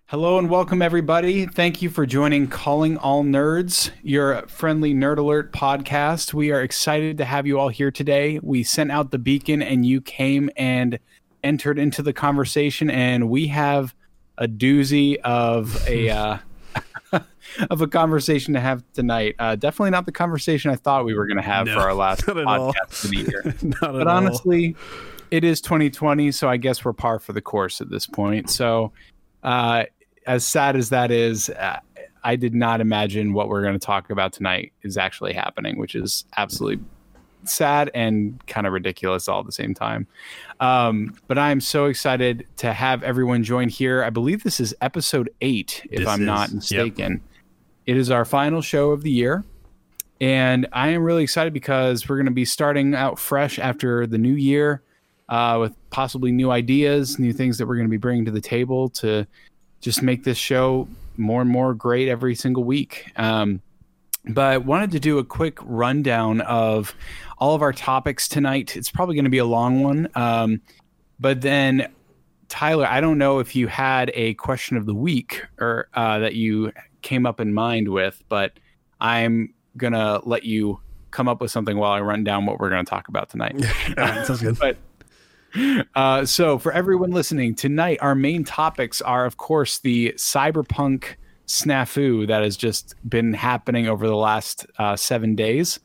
Hello and welcome, everybody. Thank you for joining Calling All Nerds, your friendly Nerd Alert podcast. We are excited to have you all here today. We sent out the beacon and you came and entered into the conversation, and we have a doozy of a of a conversation to have tonight. Definitely not the conversation I thought we were going to have for our last podcast of the year. But honestly, it is 2020, so I guess we're par for the course at this point. So as sad as that is, I did not imagine what we're going to talk about tonight is actually happening, which is absolutely sad and kind of ridiculous all at the same time. But I'm so excited to have everyone join here. I believe this is episode 8, if I'm not mistaken. Yep. It is our final show of the year. And I am really excited because we're going to be starting out fresh after the new year with possibly new ideas, new things that we're going to be bringing to the table to just make this show more and more great every single week. But I wanted to do a quick rundown of all of our topics tonight. It's probably going to be a long one. But then, Tyler, I don't know if you had a question of the week or that you came up in mind with, but I'm going to let you come up with something while I run down what we're going to talk about tonight. All right, sounds good. So for everyone listening tonight, our main topics are, of course, the cyberpunk snafu that has just been happening over the last 7 days.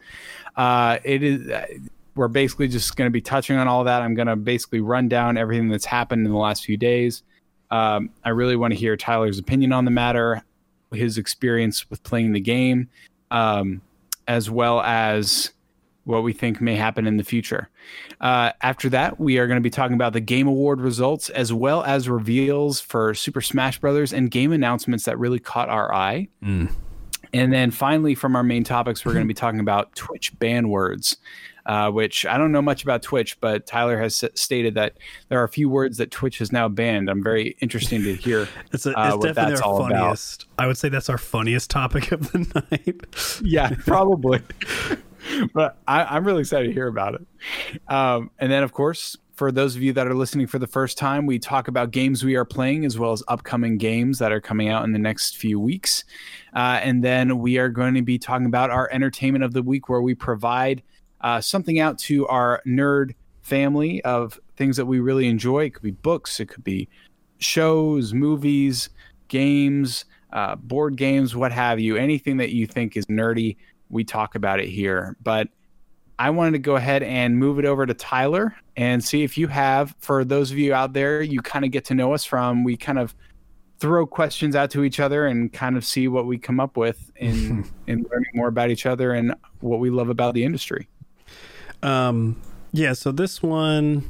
We're basically just going to be touching on all that. I'm going to basically run down everything that's happened in the last few days. I really want to hear Tyler's opinion on the matter, his experience with playing the game, as well as what we think may happen in the future. After that, we are going to be talking about the Game Award results, as well as reveals for Super Smash Brothers and game announcements that really caught our eye. And then finally, from our main topics, we're going to be talking about Twitch ban words, which I don't know much about Twitch, but Tyler has stated that there are a few words that Twitch has now banned. I'm very interested to hear it's what definitely that's our all funniest. About. I would say that's our funniest topic of the night. Yeah, probably. But I'm really excited to hear about it. And then, of course, for those of you that are listening for the first time, we talk about games we are playing as well as upcoming games that are coming out in the next few weeks. And then we are going to be talking about our entertainment of the week, where we provide something out to our nerd family of things that we really enjoy. It could be books, it could be shows, movies, games, board games, what have you. Anything that you think is nerdy, we talk about it here. But I wanted to go ahead and move it over to Tyler and see if you have, for those of you out there, you kind of get to know us from, we kind of throw questions out to each other and kind of see what we come up with in learning more about each other and what we love about the industry. Yeah, so this one,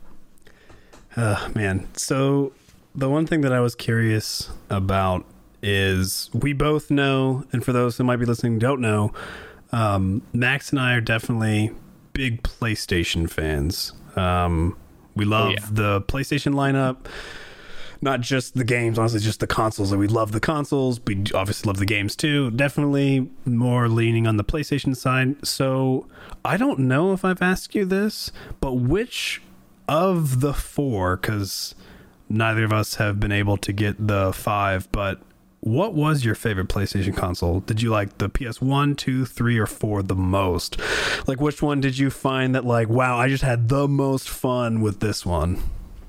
man. So the one thing that I was curious about is we both know, and for those who might be listening don't know, Max and I are definitely big PlayStation fans. We love the PlayStation lineup, not just the games, honestly, just the consoles. We love the consoles. We obviously love the games too. Definitely more leaning on the PlayStation side. So I don't know if I've asked you this, but which of the 4, because neither of us have been able to get the 5, but what was your favorite PlayStation console? Did you like the PS1, 2, 3, or 4 the most? Like, which one did you find that, like, wow, I just had the most fun with this one?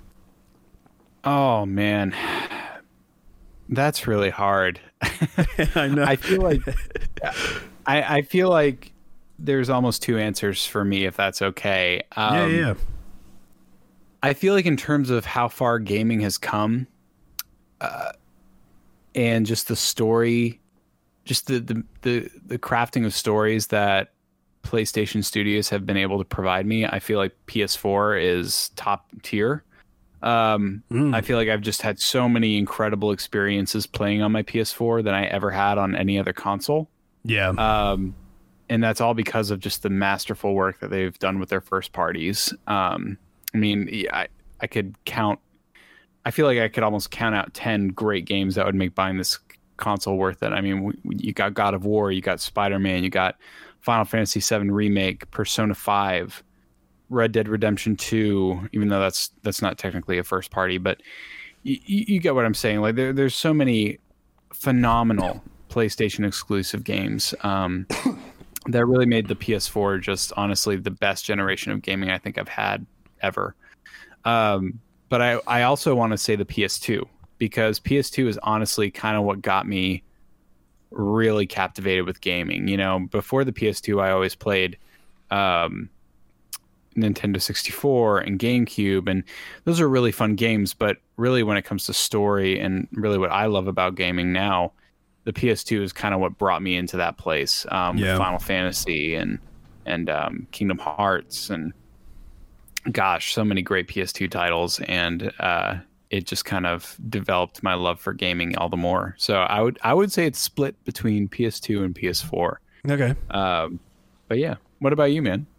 Oh, man. That's really hard. I know. I feel like there's almost 2 answers for me, if that's okay. Yeah. I feel like in terms of how far gaming has come, and just the story, just the crafting of stories that PlayStation Studios have been able to provide me, I feel like PS4 is top tier. I feel like I've just had so many incredible experiences playing on my PS4 than I ever had on any other console. Yeah. And that's all because of just the masterful work that they've done with their first parties. I mean, I could count, I feel like I could almost count out 10 great games that would make buying this console worth it. I mean, you got God of War, you got Spider-Man, you got Final Fantasy VII Remake, Persona 5, Red Dead Redemption 2, even though that's not technically a first party, but you get what I'm saying. Like there's so many phenomenal PlayStation exclusive games that really made the PS4 just honestly the best generation of gaming I think I've had ever. But I also want to say the PS2, because PS2 is honestly kind of what got me really captivated with gaming. You know, before the PS2, I always played Nintendo 64 and GameCube, and those are really fun games. But really, when it comes to story and really what I love about gaming now, the PS2 is kind of what brought me into that place with Final Fantasy and Kingdom Hearts, and gosh, so many great PS2 titles, and it just kind of developed my love for gaming all the more. So I would say it's split between PS2 and PS4. Okay. But yeah, what about you, man?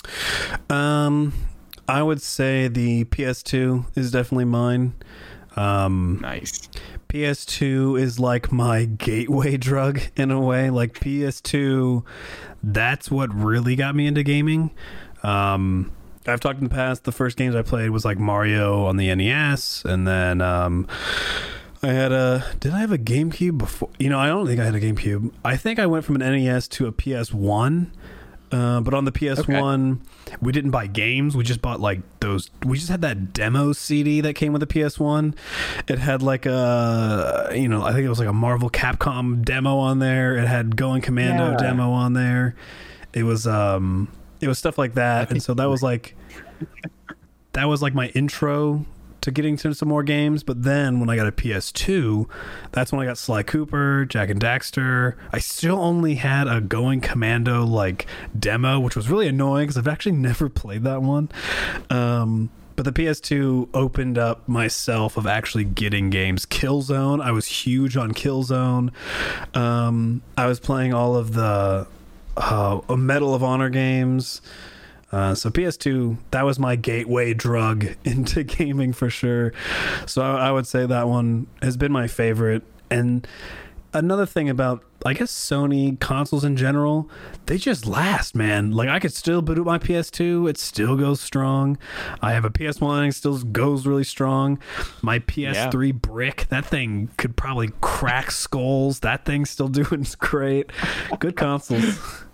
I would say the PS2 is definitely mine. Nice. PS2 is like my gateway drug in a way. Like PS2, that's what really got me into gaming. I've talked in the past, the first games I played was like Mario on the NES, and then did I have a GameCube before? You know, I don't think I had a GameCube. I think I went from an NES to a PS1. But on the PS1, we didn't buy games. We just bought like those. We just had that demo CD that came with the PS1. It had like I think it was like a Marvel Capcom demo on there. It had Going Commando demo on there. It was stuff like that. And so that was like my intro to getting to some more games. But then when I got a PS2, that's when I got Sly Cooper, Jak and Daxter. I still only had a Going Commando like demo, which was really annoying because I've actually never played that one. But the PS2 opened up myself of actually getting games. Killzone, I was huge on Killzone. I was playing all of the Medal of Honor games. So PS2, that was my gateway drug into gaming for sure. So I would say that one has been my favorite. And another thing about, I guess, Sony consoles in general, they just last, man. Like, I could still boot up my PS2. It still goes strong. I have a PS1. It still goes really strong. My PS3 brick, that thing could probably crack skulls. That thing's still doing great. Good consoles.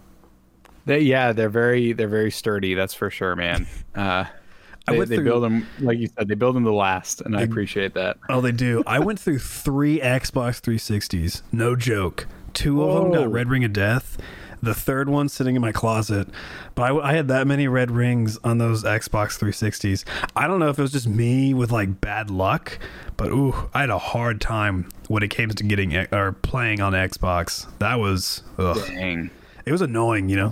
They're very sturdy. That's for sure, man. They build them, like you said, they build them to last, and I appreciate that. Oh, they do. I went through 3 Xbox 360s. No joke. 2 of them got Red Ring of Death. The third one sitting in my closet. But I had that many red rings on those Xbox 360s. I don't know if it was just me with like bad luck, but I had a hard time when it came to getting or playing on Xbox. That was dang. It was annoying, you know?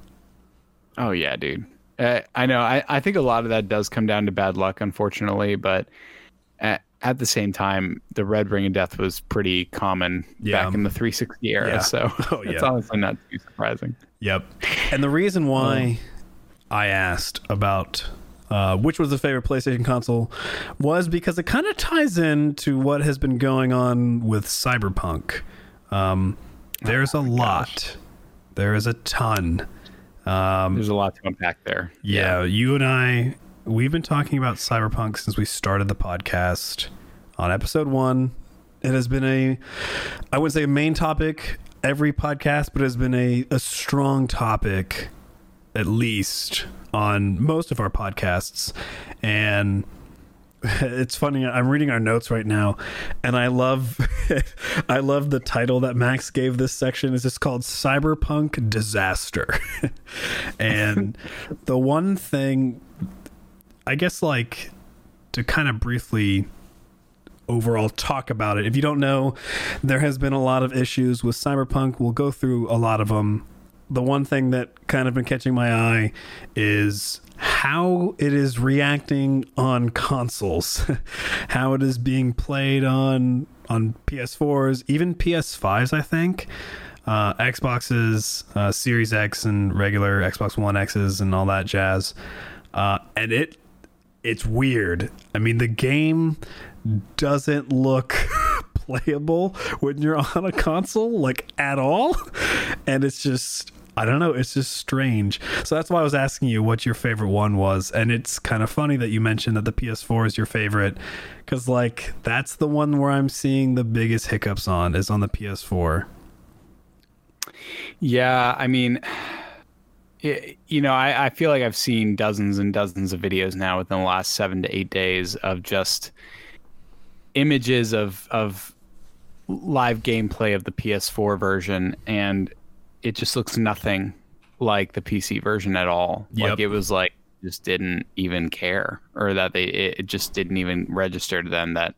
Oh, yeah, dude. I know. I think a lot of that does come down to bad luck, unfortunately. But at the same time, the Red Ring of Death was pretty common back in the 360 era. Yeah. So it's honestly not too surprising. Yep. And the reason why I asked about which was the favorite PlayStation console was because it kind of ties in what has been going on with Cyberpunk. There's a lot. There is a ton. There's a lot to unpack there. Yeah, you and I, we've been talking about Cyberpunk since we started the podcast. On episode 1, it has been I wouldn't say a main topic every podcast, but it has been a strong topic, at least, on most of our podcasts. And it's funny, I'm reading our notes right now, and I love the title that Max gave this section. Is just called Cyberpunk Disaster. And the one thing, I guess, like, to kind of briefly overall talk about it, if you don't know, there has been a lot of issues with Cyberpunk. We'll go through a lot of them. The one thing that kind of been catching my eye is how it is reacting on consoles, how it is being played on PS4s, even PS5s, I think, Xboxes, Series X and regular Xbox One X's and all that jazz. And it's weird. I mean, the game doesn't look playable when you're on a console, like, at all. And it's just, I don't know. It's just strange. So that's why I was asking you what your favorite one was. And it's kind of funny that you mentioned that the PS4 is your favorite, because like that's the one where I'm seeing the biggest hiccups on is on the PS4. Yeah, I mean, I feel like I've seen dozens and dozens of videos now within the last 7 to 8 days of just images of live gameplay of the PS4 version, and it just looks nothing like the PC version at all. Yep. Like it was like just didn't even care, or that it just didn't even register to them that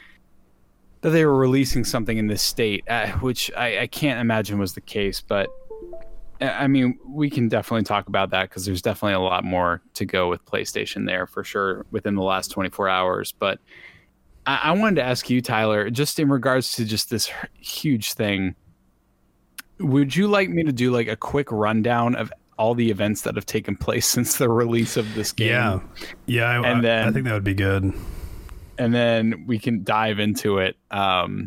they were releasing something in this state, which I can't imagine was the case. But I mean, we can definitely talk about that because there's definitely a lot more to go with PlayStation there for sure within the last 24 hours. But I wanted to ask you, Tyler, just in regards to just this huge thing, would you like me to do like a quick rundown of all the events that have taken place since the release of this game? Yeah. I think that would be good. And then we can dive into it and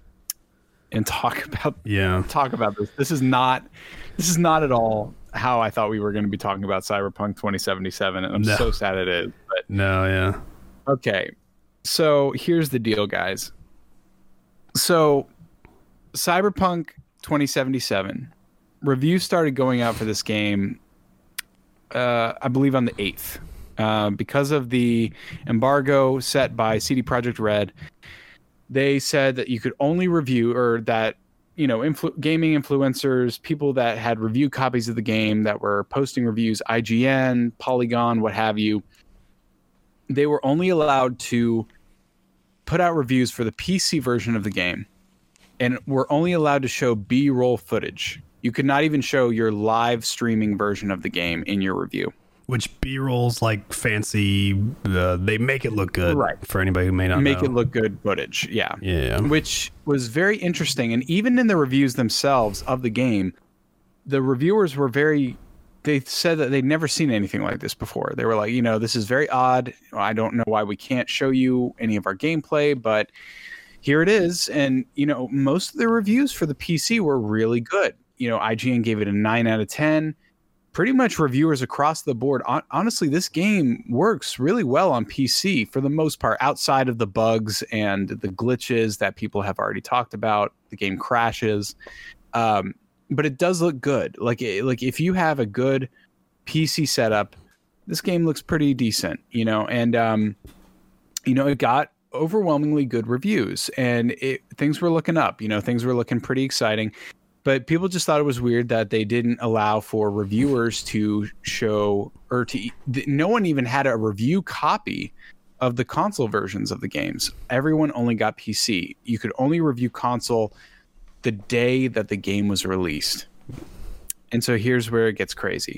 talk about this. This is not at all how I thought we were going to be talking about Cyberpunk 2077, and I'm so sad it is. But okay. So here's the deal, guys. So Cyberpunk 2077 reviews started going out for this game, I believe on the 8th. Because of the embargo set by CD Projekt Red, they said that you could only review, or that, gaming influencers, people that had review copies of the game that were posting reviews, IGN, Polygon, what have you, they were only allowed to put out reviews for the PC version of the game, and were only allowed to show B-roll footage. You could not even show your live streaming version of the game in your review. Which B-roll's like fancy, they make it look good, right? For anybody who may not make know. It look good footage, yeah. Which was very interesting. And even in the reviews themselves of the game, the reviewers were they said that they'd never seen anything like this before. They were like, this is very odd. I don't know why we can't show you any of our gameplay, but here it is. And, most of the reviews for the PC were really good. IGN gave it a 9 out of 10. Pretty much reviewers across the board. Honestly, this game works really well on PC for the most part, outside of the bugs and the glitches that people have already talked about. The game crashes. But it does look good. Like if you have a good PC setup, this game looks pretty decent, and it got overwhelmingly good reviews, and things were looking up, things were looking pretty exciting. But people just thought it was weird that they didn't allow for reviewers to show, or no one even had a review copy of the console versions of the games. Everyone only got PC. You could only review console the day that the game was released. And so here's where it gets crazy.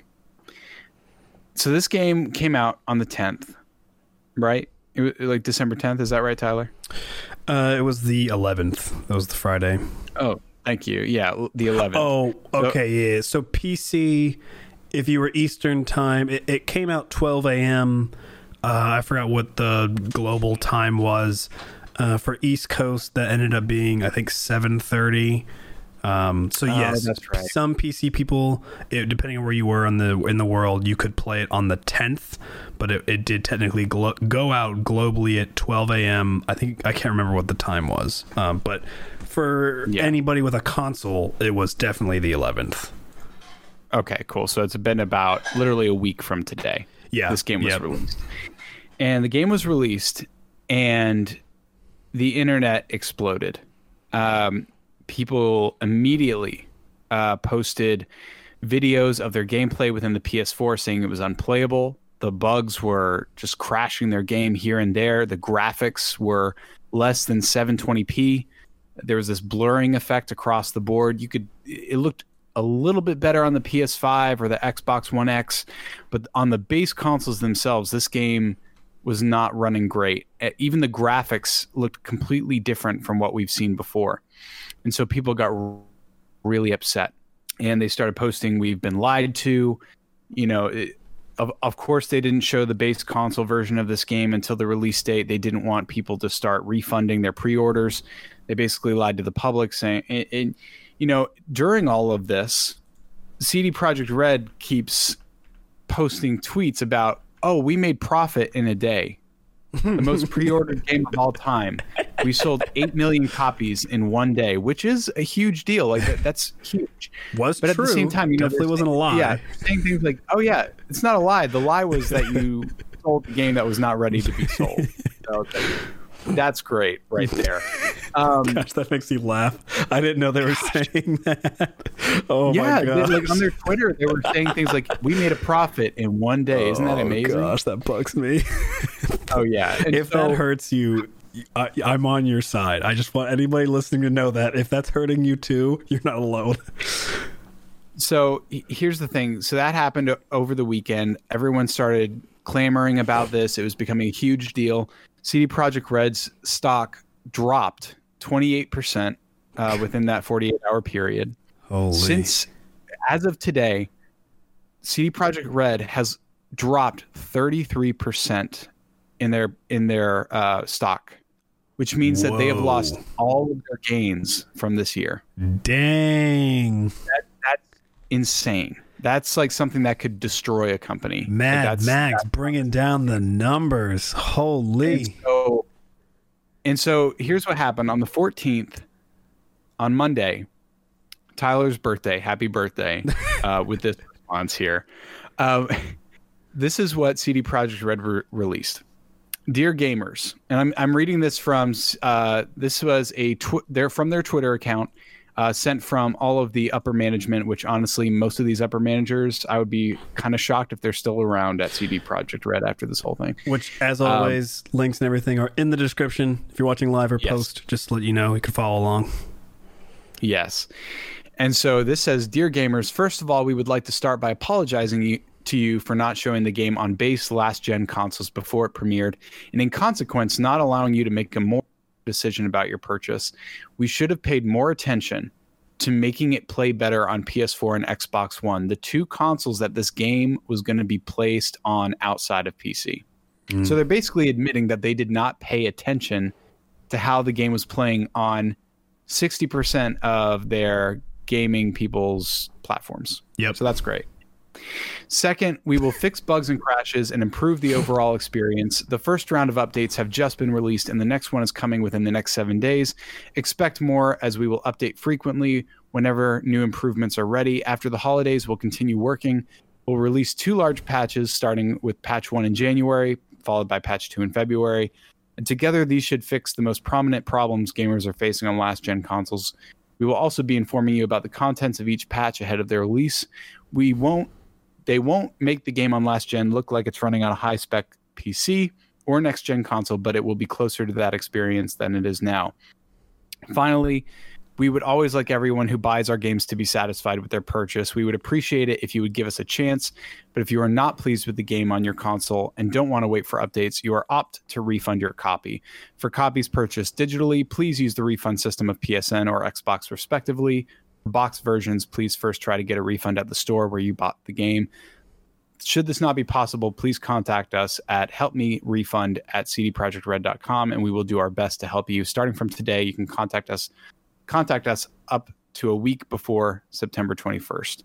So this game came out on the 10th, right? It was like December 10th. Is that right, Tyler? It was the 11th. That was the Friday. Oh, thank you. Yeah, the 11th. Oh, okay, yeah. So PC, if you were Eastern time, it came out 12 a.m. I forgot what the global time was. For East Coast, that ended up being, I think, 7:30. Yes, that's right. Some PC people, depending on where you were in the world, you could play it on the 10th, but it did technically go out globally at 12 a.m. I can't remember what the time was, but for anybody with a console, it was definitely the 11th. Okay, cool. So it's been about literally a week from today. Yeah, this game was released, and the game was released, and the internet exploded. People immediately posted videos of their gameplay within the PS4 saying it was unplayable. The bugs were just crashing their game here and there. The graphics were less than 720p. There was this blurring effect across the board. It looked a little bit better on the PS5 or the Xbox One X, but on the base consoles themselves, this game was not running great. Even the graphics looked completely different from what we've seen before. And so people got really upset, and they started posting, "We've been lied to." Of course, they didn't show the base console version of this game until the release date. They didn't want people to start refunding their pre-orders. They basically lied to the public, saying, during all of this, CD Projekt Red keeps posting tweets about, oh, we made profit in a day. The most pre-ordered game of all time. We sold 8 million copies in one day, which is a huge deal. Like that's huge. Was but true. At the same time, definitely wasn't a lie. Yeah, saying things like, "Oh yeah, it's not a lie. The lie was that you sold the game that was not ready to be sold." So that's great, right there. Gosh, that makes me laugh. I didn't know they were saying that. Oh my god! Like on their Twitter, they were saying things like, "We made a profit in one day." Isn't that amazing? Gosh, that bugs me. Oh yeah. And if that hurts you, I'm on your side. I just want anybody listening to know that if that's hurting you too, you're not alone. So here's the thing. So that happened over the weekend. Everyone started clamoring about this. It was becoming a huge deal. CD Projekt Red's stock dropped 28% within that 48-hour period. Holy. Since, as of today, CD Projekt Red has dropped 33% in their stock, which means that they have lost all of their gains from this year. Dang. That's insane. That's like something that could destroy a company. Mad Max bringing down the numbers. Holy. And so here's what happened on the 14th, on Monday, Tyler's birthday. Happy birthday with this response here. This is what CD Projekt Red released. Dear gamers, and I'm reading this from this was they're from their Twitter account, sent from all of the upper management, which honestly most of these upper managers, I would be kind of shocked if they're still around at CD Projekt Red after this whole thing. Which, as always, links and everything are in the description. If you're watching live or post, just to let you know, you can follow along. Yes. And so this says, Dear gamers, first of all, we would like to start by apologizing to you for not showing the game on base last-gen consoles before it premiered, and in consequence, not allowing you to make a more decision about your purchase. We should have paid more attention to making it play better on PS4 and Xbox One, the two consoles that this game was going to be placed on outside of PC. So they're basically admitting that they did not pay attention to how the game was playing on 60% of their gaming people's platforms. Yep. So that's great. Second, we will fix bugs and crashes and improve the overall experience. The first round of updates have just been released, and the next one is coming within the next 7 days. Expect more, as we will update frequently whenever new improvements are ready. After the holidays, we'll continue working. We'll release 2 large patches, starting with patch 1 in January, followed by patch 2 in February. And together, these should fix the most prominent problems gamers are facing on last-gen consoles. We will also be informing you about the contents of each patch ahead of their release. They won't make the game on last gen look like it's running on a high-spec PC or next-gen console, but it will be closer to that experience than it is now. Finally, we would always like everyone who buys our games to be satisfied with their purchase. We would appreciate it if you would give us a chance, but if you are not pleased with the game on your console and don't want to wait for updates, you are opt to refund your copy. For copies purchased digitally, please use the refund system of PSN or Xbox respectively. Box versions, please first try to get a refund at the store where you bought the game. Should this not be possible, please contact us at helpmerefund@cdprojectred.com, and we will do our best to help you. Starting from today, you can contact us up to a week before September 21st.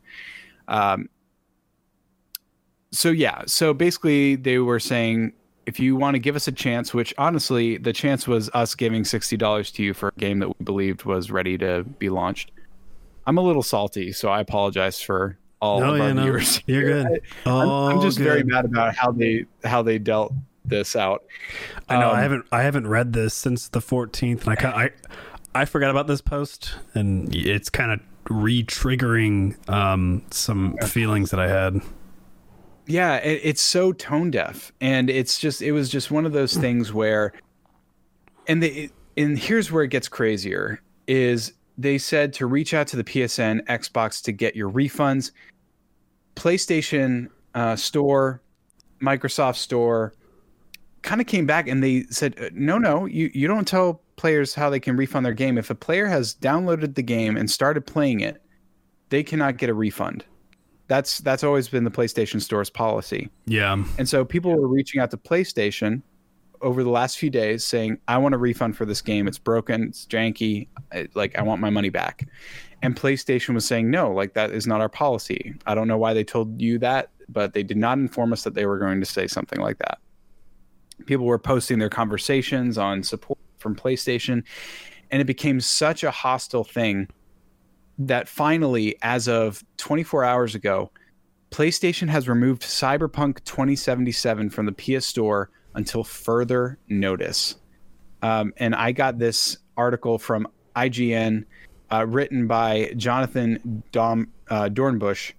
So basically they were saying, if you want to give us a chance, which honestly, the chance was us giving $60 to you for a game that we believed was ready to be launched. I'm a little salty, so I apologize for all of our viewers. You're good. I'm just very mad about how they dealt this out. I know I haven't read this since the 14th, and I forgot about this post, and it's kind of re-triggering some feelings that I had. Yeah, it's so tone deaf, and it was just one of those things where, and here's where it gets crazier is. They said to reach out to the PSN, Xbox to get your refunds. PlayStation Store, Microsoft Store kind of came back and they said, no, you don't tell players how they can refund their game. If a player has downloaded the game and started playing it, they cannot get a refund. That's always been the PlayStation Store's policy. Yeah. And so people were reaching out to PlayStation over the last few days saying, I want a refund for this game. It's broken. It's janky. I want my money back. And PlayStation was saying, no, like that is not our policy. I don't know why they told you that, but they did not inform us that they were going to say something like that. People were posting their conversations on support from PlayStation, and it became such a hostile thing that finally, as of 24 hours ago, PlayStation has removed Cyberpunk 2077 from the PS Store until further notice. And I got this article from IGN, written by Jonathan Dornbush.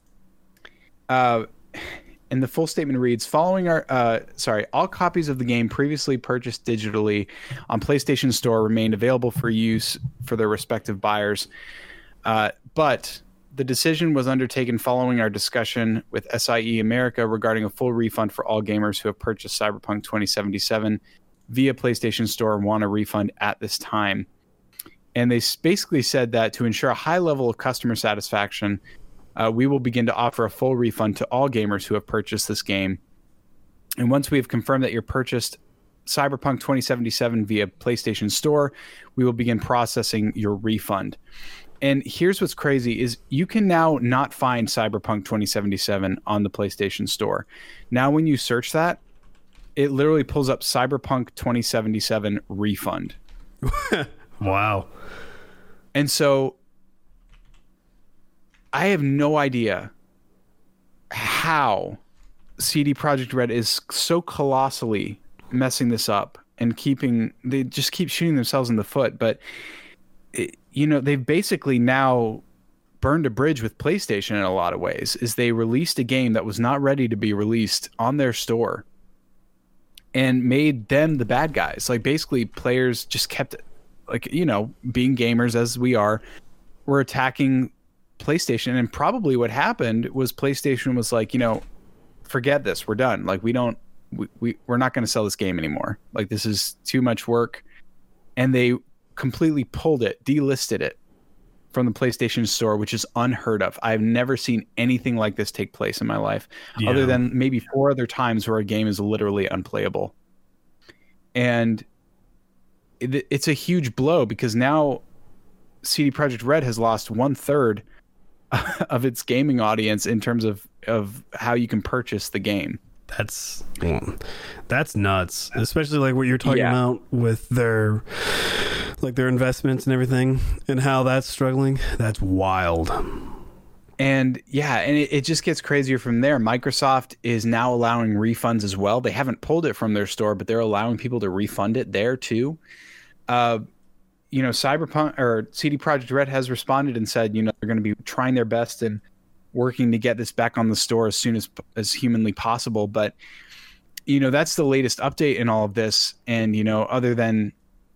And the full statement reads, all copies of the game previously purchased digitally on PlayStation Store remained available for use for their respective buyers. But the decision was undertaken following our discussion with SIE America regarding a full refund for all gamers who have purchased Cyberpunk 2077 via PlayStation Store and want a refund at this time. And they basically said that to ensure a high level of customer satisfaction, we will begin to offer a full refund to all gamers who have purchased this game. And once we have confirmed that you purchased Cyberpunk 2077 via PlayStation Store, we will begin processing your refund. And here's what's crazy is you can now not find Cyberpunk 2077 on the PlayStation Store. Now, when you search that, it literally pulls up Cyberpunk 2077 refund. Wow. And so I have no idea how CD Projekt Red is so colossally messing this up and they just keep shooting themselves in the foot. But they've basically now burned a bridge with PlayStation in a lot of ways. Is they released a game that was not ready to be released on their store and made them the bad guys. Like, basically players just kept, being gamers as we are, were attacking PlayStation. And probably what happened was PlayStation was like, forget this, we're done. Like, we're not going to sell this game anymore. Like, this is too much work. And they completely pulled it, delisted it from the PlayStation Store, which is unheard of. I've never seen anything like this take place in my life, other than maybe 4 other times where a game is literally unplayable. And it's a huge blow because now CD Projekt Red has lost 1/3 of its gaming audience in terms of how you can purchase the game. That's nuts, especially like what you're talking about with their investments and everything and how that's struggling. That's wild. And it just gets crazier from there. Microsoft is now allowing refunds as well. They haven't pulled it from their store, but they're allowing people to refund it there too. Cyberpunk or CD Projekt Red has responded and said, they're going to be trying their best and working to get this back on the store as soon as humanly possible. But, that's the latest update in all of this. And, other than,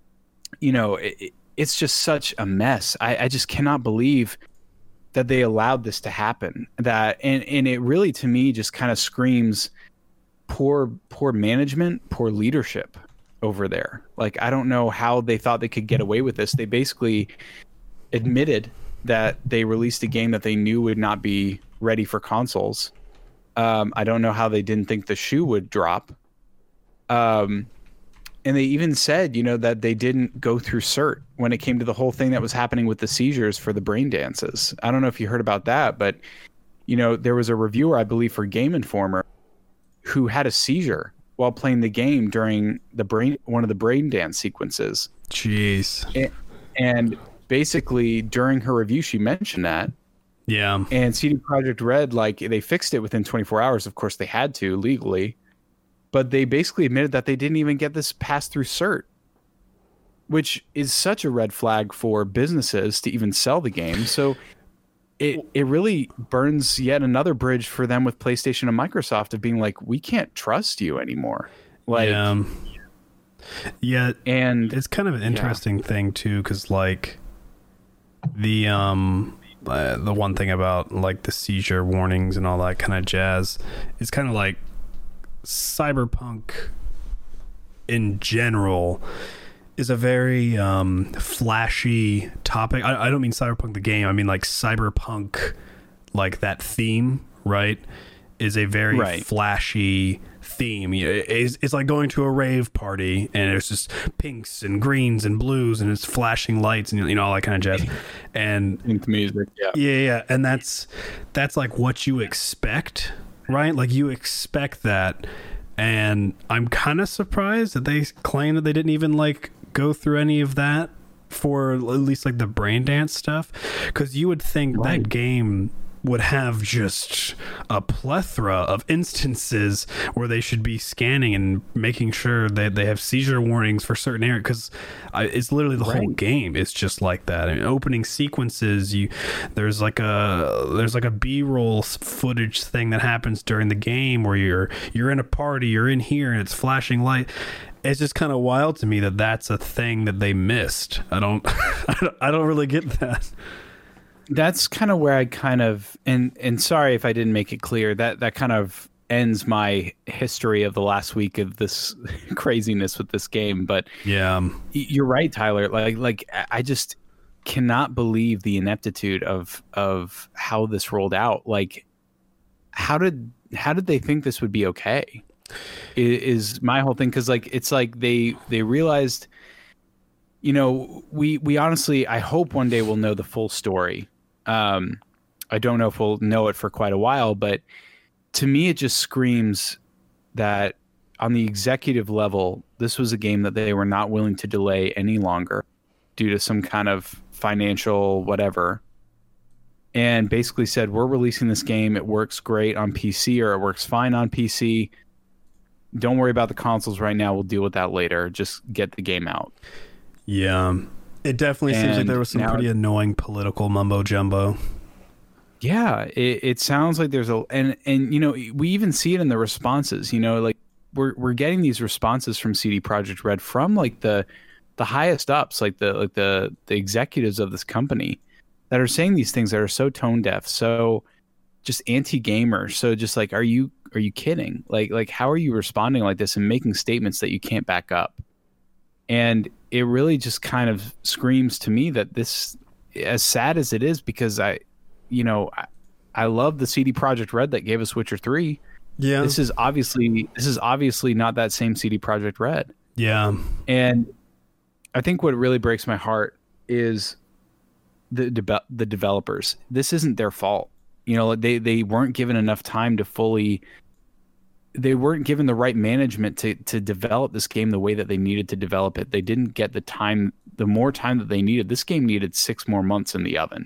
it's just such a mess. I just cannot believe that they allowed this to happen. And it really, to me, just kind of screams poor management, poor leadership over there. Like, I don't know how they thought they could get away with this. They basically admitted that they released a game that they knew would not be ready for consoles. I don't know how they didn't think the shoe would drop. And they even said, that they didn't go through cert when it came to the whole thing that was happening with the seizures for the brain dances. I don't know if you heard about that, but, there was a reviewer, I believe, for Game Informer who had a seizure while playing the game during one of the brain dance sequences. Jeez. And basically during her review, she mentioned that. Yeah. And CD Projekt Red, they fixed it within 24 hours. Of course, they had to legally, but they basically admitted that they didn't even get this passed through cert, which is such a red flag for businesses to even sell the game. So it really burns yet another bridge for them with PlayStation and Microsoft of being like, we can't trust you anymore. Yeah. And it's kind of an interesting thing too, because the one thing about the seizure warnings and all that kind of jazz is kind of like Cyberpunk in general is a very flashy topic. I don't mean Cyberpunk the game. I mean Cyberpunk, that theme, right, is a very flashy theme. It's like going to a rave party, and it's just pinks and greens and blues, and it's flashing lights, and all that kind of jazz. And music, yeah, and that's like what you expect, right? Like you expect that, and I'm kind of surprised that they claim that they didn't even like go through any of that for at least like the brain dance stuff, because you would think that game would have just a plethora of instances where they should be scanning and making sure that they have seizure warnings for certain areas, because it's literally the whole game. It's just like that. I mean, opening sequences, there's like a B-roll footage thing that happens during the game where you're in a party, you're in here, and it's flashing light. It's just kind of wild to me that that's a thing that they missed. I don't really get that. That's kind of where I kind of, and sorry if I didn't make it clear, that kind of ends my history of the last week of this craziness with this game. But yeah, you're right, Tyler. Like I just cannot believe the ineptitude of how this rolled out. Like, how did they think this would be okay? Is my whole thing, because like it's like they realized, we honestly, I hope one day we'll know the full story. I don't know if we'll know it for quite a while, but to me it just screams that on the executive level, this was a game that they were not willing to delay any longer due to some kind of financial whatever, and basically said, we're releasing this game, it works great on PC, or it works fine on PC, don't worry about the consoles right now, we'll deal with that later, just get the game out. Yeah, it definitely seems like there was some pretty annoying political mumbo jumbo. Yeah, it sounds like there's and we even see it in the responses. Like we're getting these responses from CD Projekt Red from like the highest ups, like the executives of this company, that are saying these things that are so tone deaf, so just anti-gamer. So just like, are you kidding? Like how are you responding like this and making statements that you can't back up? And it really just kind of screams to me that this, as sad as it is, because I love the CD Projekt Red that gave us Witcher 3. Yeah. This is obviously not that same CD Projekt Red. Yeah. And I think what really breaks my heart is the developers. This isn't their fault. They weren't given enough time to they weren't given the right management to develop this game the way that they needed to develop it. They didn't get the more time that they needed. This game needed 6 more months in the oven.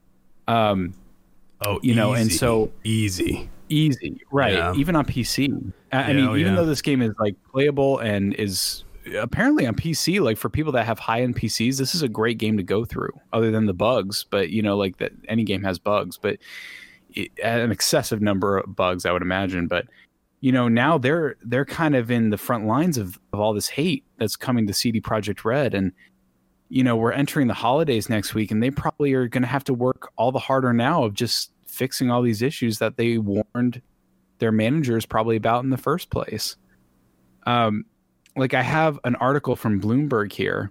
Easy. And so easy, right? Yeah. Even on PC. I mean, even though this game is like playable and is apparently on PC, like for people that have high-end PCs, this is a great game to go through, other than the bugs. But like that, any game has bugs, but an excessive number of bugs, I would imagine. But now they're kind of in the front lines of all this hate that's coming to CD Projekt Red. And, we're entering the holidays next week, and they probably are going to have to work all the harder now of just fixing all these issues that they warned their managers probably about in the first place. Like I have an article from Bloomberg here,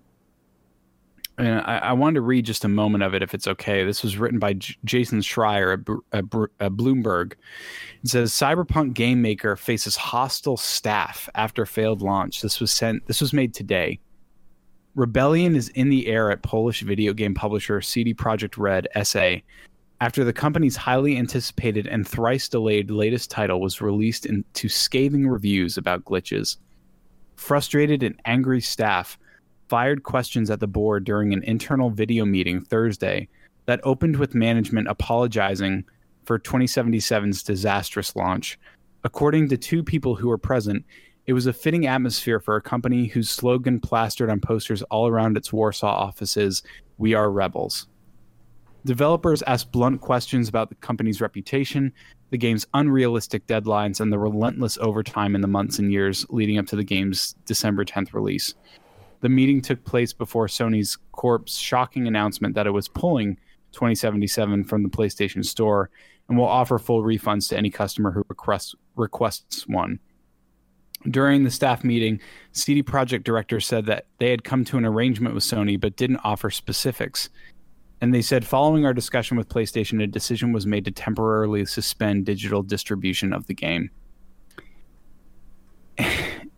and I wanted to read just a moment of it, if it's okay. This was written by Jason Schreier at Bloomberg. It says, Cyberpunk game maker faces hostile staff after failed launch. This was made today. Rebellion is in the air at Polish video game publisher CD Projekt Red SA after the company's highly anticipated and thrice delayed latest title was released into scathing reviews about glitches. Frustrated and angry staff fired questions at the board during an internal video meeting Thursday that opened with management apologizing for 2077's disastrous launch. According to 2 people who were present, it was a fitting atmosphere for a company whose slogan plastered on posters all around its Warsaw offices, "We are rebels." Developers asked blunt questions about the company's reputation, the game's unrealistic deadlines, and the relentless overtime in the months and years leading up to the game's December 10th release. The meeting took place before Sony's Corp's shocking announcement that it was pulling 2077 from the PlayStation Store and will offer full refunds to any customer who requests one. During the staff meeting, CD Projekt director said that they had come to an arrangement with Sony but didn't offer specifics. And they said, following our discussion with PlayStation, a decision was made to temporarily suspend digital distribution of the game.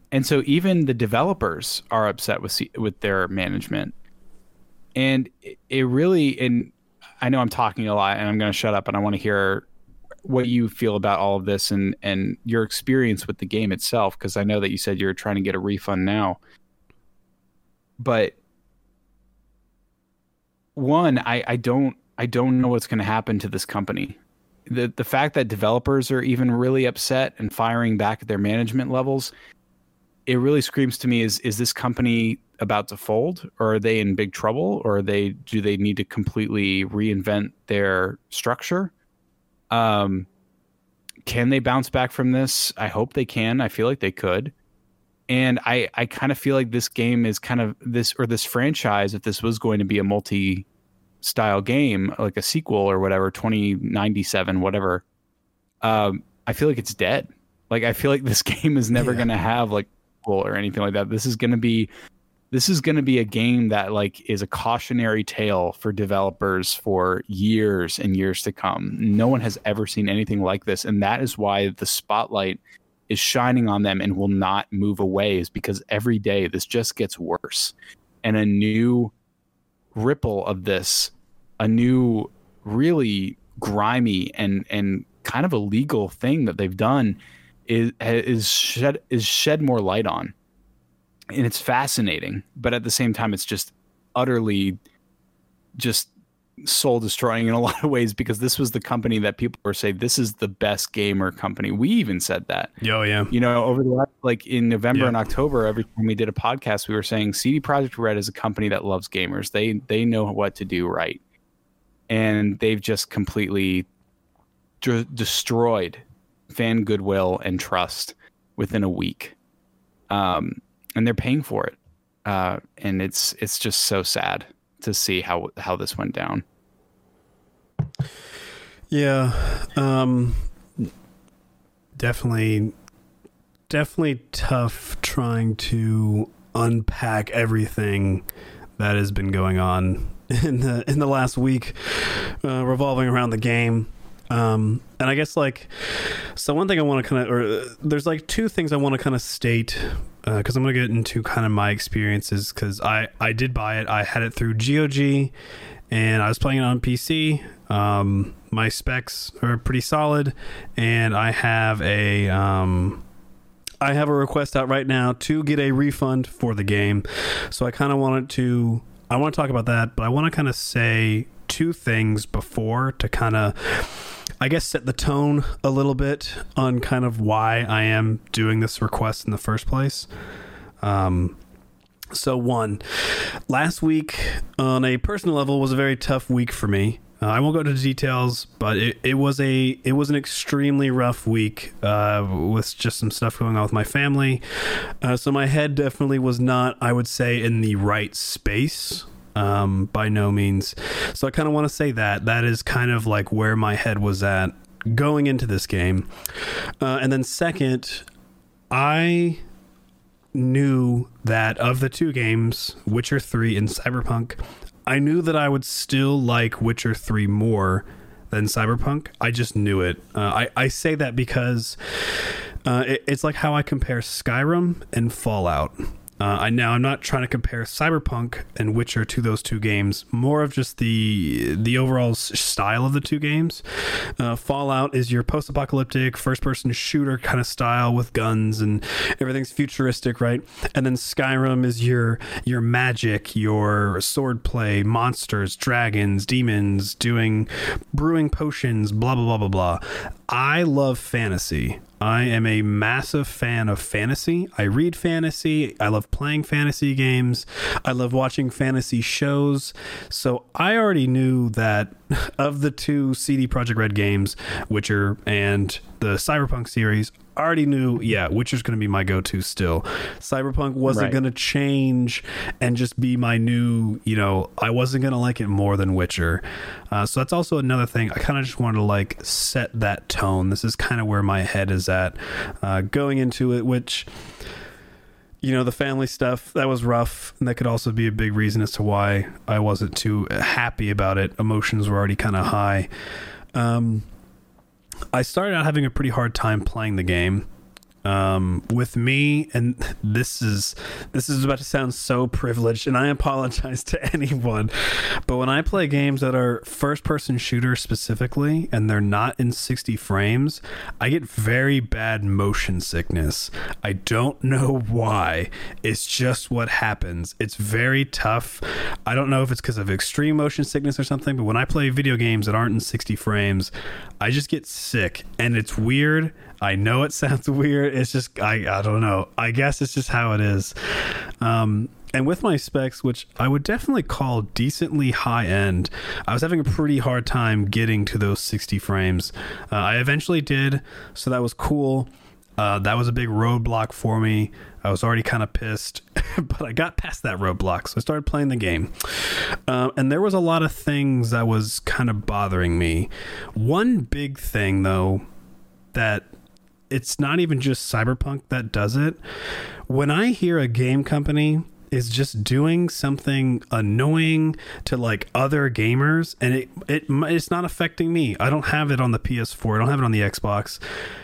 And so even the developers are upset with their management. And it really, and I know I'm talking a lot and I'm going to shut up, and I want to hear what you feel about all of this and your experience with the game itself, because I know that you said you're trying to get a refund now. But one, I don't know what's going to happen to this company. The fact that developers are even really upset and firing back at their management levels, it really screams to me, is this company about to fold, or are they in big trouble, or do they need to completely reinvent their structure? Can they bounce back from this? I hope they can. I feel like they could. And I kind of feel like this game is kind of this franchise, if this was going to be a multi-style game, like a sequel or whatever, 2097, whatever, I feel like it's dead. Like, I feel like this game is never going to have like or anything like that. This is going to be a game that like is a cautionary tale for developers for years and years to come. No one has ever seen anything like this, and that is why the spotlight is shining on them and will not move away, is because every day this just gets worse, and a new ripple of this, a new really grimy and kind of illegal thing that they've done is shed more light on. And it's fascinating, but at the same time, it's just utterly just soul destroying in a lot of ways, because this was the company that people were saying, this is the best gamer company. We even said that. Oh, yeah. You know, over the last, like in November and October, every time we did a podcast, we were saying CD Projekt Red is a company that loves gamers. They know what to do right. And they've just completely destroyed fan goodwill and trust within a week. And they're paying for it. And it's just so sad to see how this went down. Yeah. Definitely tough trying to unpack everything that has been going on in the last week, revolving around the game. And I guess so one thing I want to there's two things I want to kind of state, because I'm going to get into kind of my experiences, because I did buy it. I had it through GOG, and I was playing it on PC. My specs are pretty solid, and I have a request out right now to get a refund for the game. So I kind of want to talk about that, but I want to kind of say two things before to kind of, I guess, set the tone a little bit on kind of why I am doing this request in the first place. So one, last week on a personal level was a very tough week for me. I won't go into details, but it was an extremely rough week with just some stuff going on with my family. So my head definitely was not, I would say, in the right space. By no means. So I kind of want to say that is kind of like where my head was at going into this game. And then second, I knew that of the two games, Witcher 3 and Cyberpunk, I knew that I would still like Witcher 3 more than Cyberpunk. I just knew it. I say that because it's like how I compare Skyrim and Fallout. I'm not trying to compare Cyberpunk and Witcher to those two games, more of just the overall style of the two games. Fallout is your post-apocalyptic first-person shooter kind of style with guns and everything's futuristic, right? And then Skyrim is your magic, your swordplay, monsters, dragons, demons, brewing potions, blah, blah, blah, blah, blah. I love fantasy. I am a massive fan of fantasy. I read fantasy. I love playing fantasy games. I love watching fantasy shows. So I already knew that of the two CD Projekt Red games, Witcher and the Cyberpunk series, I already knew, Witcher's going to be my go-to still. Cyberpunk wasn't going to change and just be my new, I wasn't going to like it more than Witcher. So that's also another thing. I kind of just wanted to set that tone. This is kind of where my head is at going into it, which, the family stuff, that was rough. And that could also be a big reason as to why I wasn't too happy about it. Emotions were already kind of high. I started out having a pretty hard time playing the game. With me, and this is about to sound so privileged, and I apologize to anyone, but when I play games that are first-person shooters specifically, and they're not in 60 frames, I get very bad motion sickness. I don't know why. It's just what happens. It's very tough. I don't know if it's because of extreme motion sickness or something, but when I play video games that aren't in 60 frames, I just get sick, and it's weird. I know it sounds weird. It's just, I don't know. I guess it's just how it is. And with my specs, which I would definitely call decently high end, I was having a pretty hard time getting to those 60 frames. I eventually did, so that was cool. That was a big roadblock for me. I was already kind of pissed, but I got past that roadblock, so I started playing the game. And there was a lot of things that was kind of bothering me. One big thing, though, that it's not even just Cyberpunk that does it. When I hear a game company is just doing something annoying to like other gamers, and it's not affecting me. I don't have it on the PS4. I don't have it on the Xbox.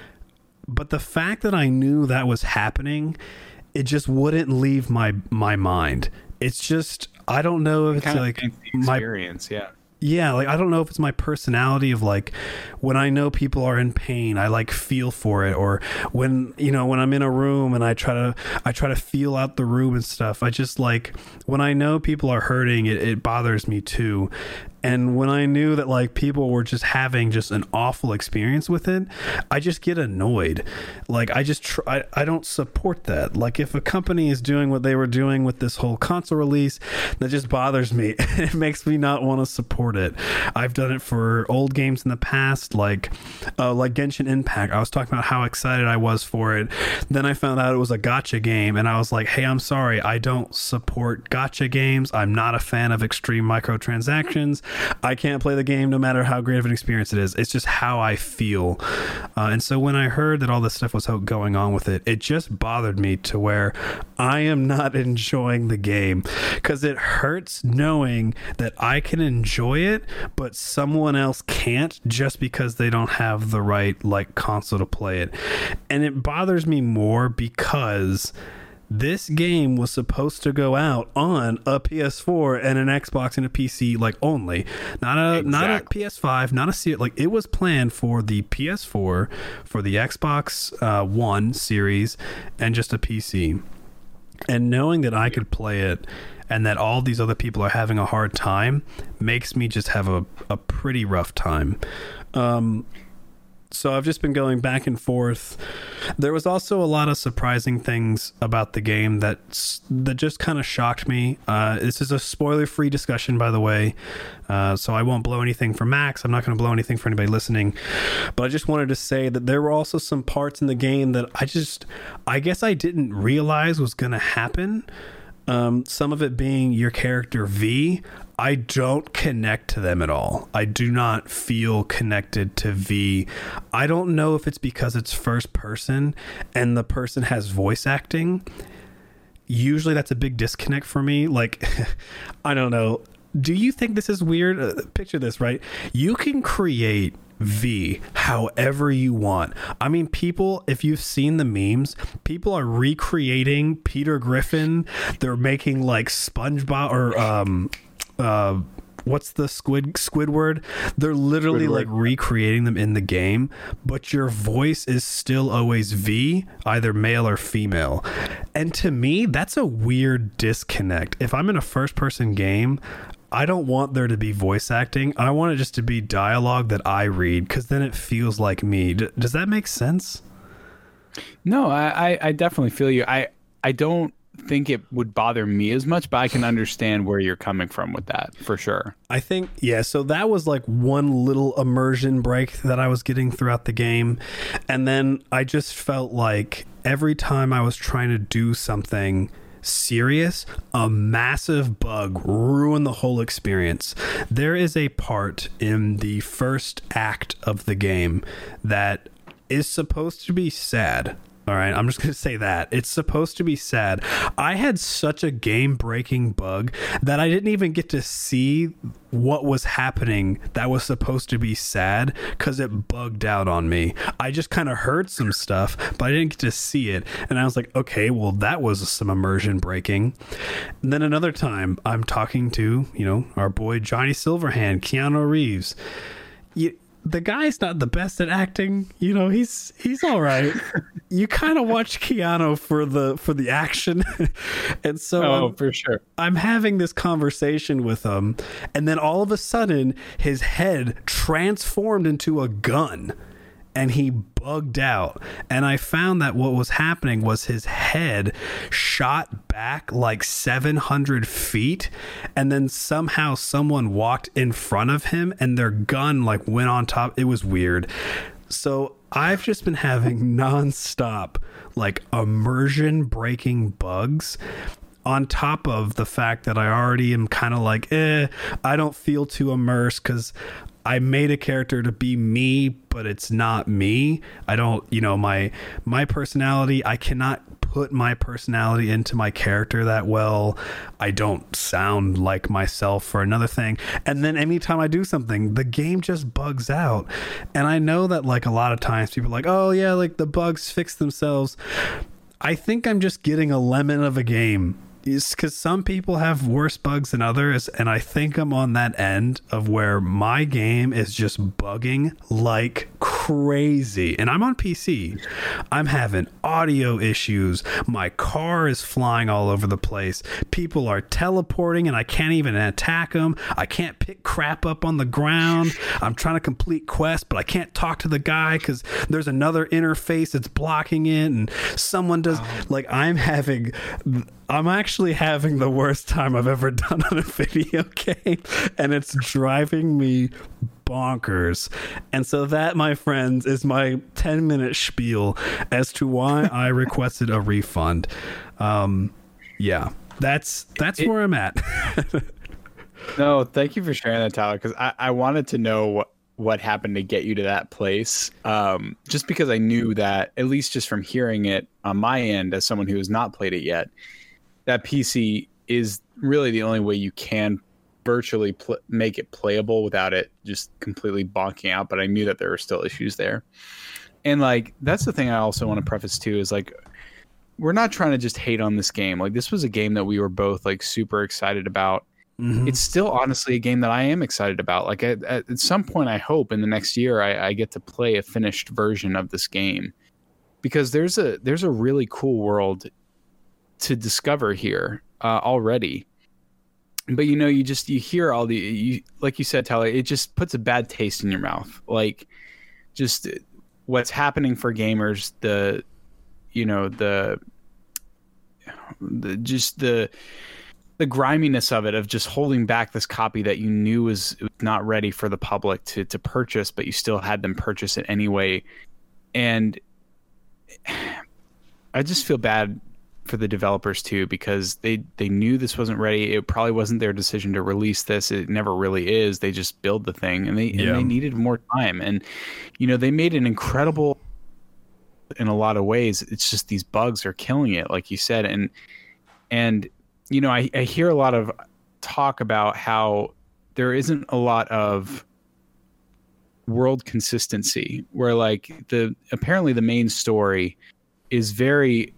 But the fact that I knew that was happening, it just wouldn't leave my mind. It's just, I don't know if it's like my experience. Yeah, like I don't know if it's my personality of like when I know people are in pain, I like feel for it, or when I'm in a room and I try to feel out the room and stuff. I just like when I know people are hurting, it bothers me too. And when I knew that like people were just having just an awful experience with it, I just get annoyed. Like I just I don't support that. Like if a company is doing what they were doing with this whole console release, that just bothers me. It makes me not want to support it. I've done it for old games in the past, like Genshin Impact. I was talking about how excited I was for it. Then I found out it was a gacha game, and I was like, hey, I'm sorry, I don't support gacha games. I'm not a fan of extreme microtransactions. I can't play the game no matter how great of an experience it is. It's just how I feel. And so when I heard that all this stuff was going on with it, it just bothered me to where I am not enjoying the game, because it hurts knowing that I can enjoy it, but someone else can't just because they don't have the right like console to play it. And it bothers me more because this game was supposed to go out on a PS4 and an Xbox and a PC, like only, not a PS5, not a series. Like it was planned for the PS4, for the Xbox One series, and just a PC. And knowing that I could play it and that all these other people are having a hard time makes me just have a pretty rough time. So I've just been going back and forth. There was also a lot of surprising things about the game that just kind of shocked me. This is a spoiler-free discussion, by the way, so I won't blow anything for Max. I'm not going to blow anything for anybody listening. But I just wanted to say that there were also some parts in the game that I guess I didn't realize was going to happen. Some of it being your character V. I don't connect to them at all. I do not feel connected to V. I don't know if it's because it's first person and the person has voice acting. Usually that's a big disconnect for me. Like, I don't know. Do you think this is weird? Picture this, right? You can create V however you want. I mean, people, if you've seen the memes, people are recreating Peter Griffin. They're making like SpongeBob or what's the Squidward? They're literally like recreating them in the game, but your voice is still always V, either male or female. And to me, that's a weird disconnect. If I'm in a first person game, I don't want there to be voice acting. I want it just to be dialogue that I read, because then it feels like me. Does that make sense? No, I definitely feel you. I don't think it would bother me as much, but I can understand where you're coming from with that for sure. I think, yeah, so that was like one little immersion break that I was getting throughout the game. And then I just felt like every time I was trying to do something serious, a massive bug ruined the whole experience. There is a part in the first act of the game that is supposed to be sad. All right, I'm just going to say that. It's supposed to be sad. I had such a game-breaking bug that I didn't even get to see what was happening that was supposed to be sad because it bugged out on me. I just kind of heard some stuff, but I didn't get to see it. And I was like, okay, well, that was some immersion breaking. And then another time, I'm talking to, our boy Johnny Silverhand, Keanu Reeves. The guy's not the best at acting, he's all right. You kind of watch Keanu for the action. And so for sure. I'm having this conversation with him, and then all of a sudden his head transformed into a gun. And he bugged out. And I found that what was happening was his head shot back like 700 feet. And then somehow someone walked in front of him and their gun like went on top. It was weird. So I've just been having nonstop like immersion breaking bugs, on top of the fact that I already am kind of like, I don't feel too immersed because I made a character to be me, but it's not me. I don't, my personality, I cannot put my personality into my character that well. I don't sound like myself for another thing. And then anytime I do something, the game just bugs out. And I know that like a lot of times people are like, oh yeah, like the bugs fix themselves. I think I'm just getting a lemon of a game. It's because some people have worse bugs than others, and I think I'm on that end of where my game is just bugging like crazy. And I'm on PC. I'm having audio issues. My car is flying all over the place. People are teleporting, and I can't even attack them. I can't pick crap up on the ground. I'm trying to complete quests, but I can't talk to the guy because there's another interface that's blocking it, and someone does. Like, I'm actually having the worst time I've ever done on a video game, and it's driving me bonkers. And so that, my friends, is my 10-minute spiel as to why I requested a refund. Yeah, that's where I'm at. No, thank you for sharing that, Tyler, because I wanted to know what happened to get you to that place. Just because I knew that, at least just from hearing it on my end as someone who has not played it yet, that PC is really the only way you can virtually make it playable without it just completely bonking out. But I knew that there were still issues there. And like, that's the thing I also want to preface too, is like, we're not trying to just hate on this game. Like, this was a game that we were both like super excited about. Mm-hmm. It's still honestly a game that I am excited about. Like at some point, I hope in the next year, I get to play a finished version of this game, because there's a really cool world to discover here already. But you hear all like you said, Tyler, it just puts a bad taste in your mouth. Like, just what's happening for gamers, the griminess of it, of just holding back this copy that you knew was not ready for the public to purchase, but you still had them purchase it anyway. And I just feel bad for the developers too, because they knew this wasn't ready. It probably wasn't their decision to release this. It never really is. They just build the thing, and they needed more time. And they made an incredible, in a lot of ways. It's just these bugs are killing it, like you said. And I hear a lot of talk about how there isn't a lot of world consistency, where like apparently the main story is very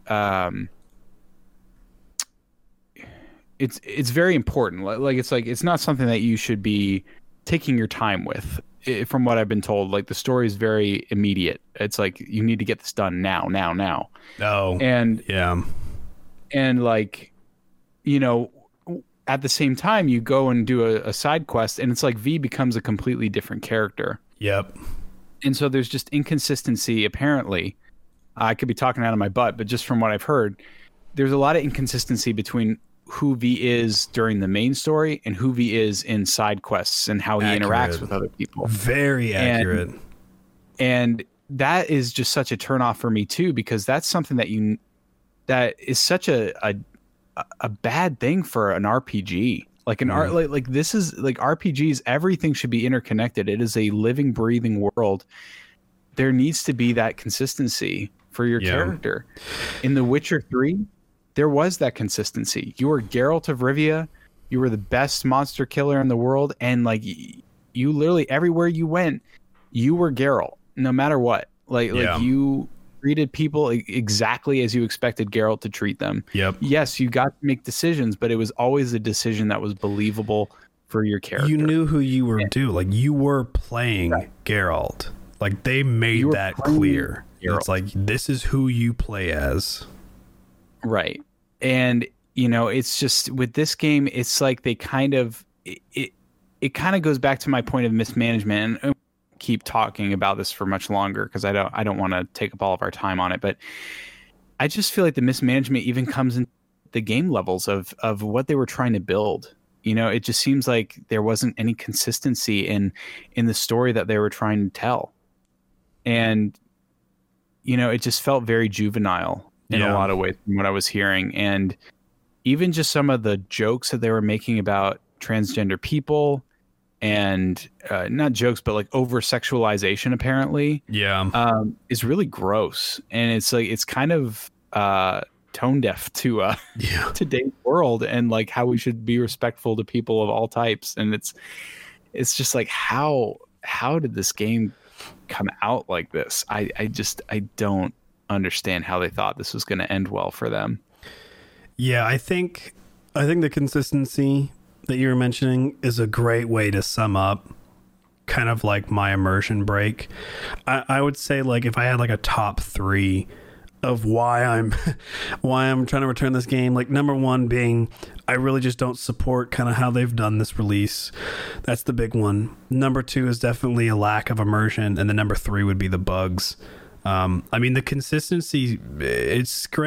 it's very important. Like it's not something that you should be taking your time with. From what I've been told, like the story is very immediate. It's like you need to get this done now. Oh, and yeah, and like at the same time you go and do a side quest, and it's like V becomes a completely different character. Yep. And so there's just inconsistency. Apparently, I could be talking out of my butt, but just from what I've heard, there's a lot of inconsistency between who V is during the main story and who V is in side quests, and how he interacts with other people. Very accurate. And that is just such a turnoff for me too, because that's something that is such a bad thing for an RPG. Like like this is like RPGs, everything should be interconnected. It is a living, breathing world. There needs to be that consistency. for your character. In The Witcher 3, there was that consistency. You were Geralt of Rivia. You were the best monster killer in the world. And like you literally everywhere you went, you were Geralt, no matter what. Like you treated people exactly as you expected Geralt to treat them. Yep. Yes, you got to make decisions, but it was always a decision that was believable for your character. You knew who you were doing. Like you were playing Geralt. Like they made that clear. Geralt. It's like, this is who you play as. Right. And, you know, it's just with this game, it's like they kind of, it kind of goes back to my point of mismanagement. And I keep talking about this for much longer because I don't want to take up all of our time on it. But I just feel like the mismanagement even comes in the game levels of what they were trying to build. You know, it just seems like there wasn't any consistency in the story that they were trying to tell. And, you know, it just felt very juvenile in a lot of ways from what I was hearing. And even just some of the jokes that they were making about transgender people and not jokes, but like over sexualization, apparently, is really gross. And it's like, it's kind of tone deaf to today's world and like how we should be respectful to people of all types. And it's just like, how did this game come out like this? I don't understand how they thought this was going to end well for them. Yeah, I think the consistency that you're mentioning is a great way to sum up kind of like my immersion break. I would say, like, if I had like a top 3 of why I'm trying to return this game, like number 1 being I really just don't support kind of how they've done this release. That's the big one. Number 2 is definitely a lack of immersion, and then number 3 would be the bugs. I mean, the consistency, it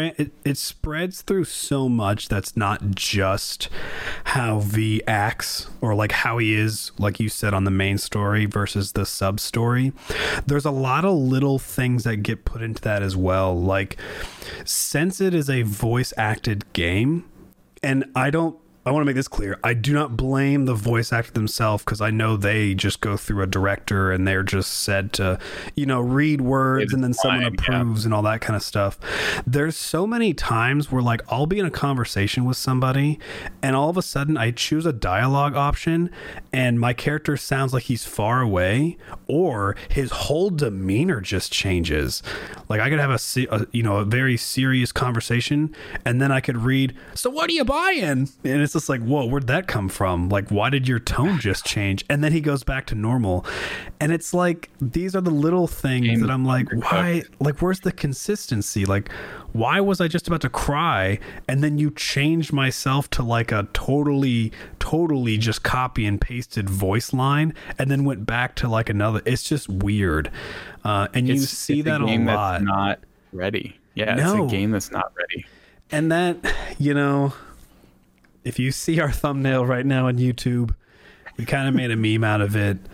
spreads through so much that's not just how V acts or like how he is, like you said, on the main story versus the sub story. There's a lot of little things that get put into that as well. Like, since it is a voice acted game, and I want to make this clear. I do not blame the voice actor themselves, because I know they just go through a director and they're just said to, you know, read words and then someone approves and all that kind of stuff. There's so many times where like I'll be in a conversation with somebody and all of a sudden I choose a dialogue option and my character sounds like he's far away, or his whole demeanor just changes. Like I could have a very serious conversation and then I could read, "So what are you buying?" And it's just like, whoa, where'd that come from? Like, why did your tone just change? And then he goes back to normal. And it's like, these are the little things that I'm like, why? Like, where's the consistency? Like, why was I just about to cry and then you changed myself to like a totally just copy and pasted voice line and then went back to like another? It's just weird. And you see that a lot. That's not ready. Yeah, no. It's a game that's not ready. And that, you know, if you see our thumbnail right now on YouTube, we kind of made a meme out of it,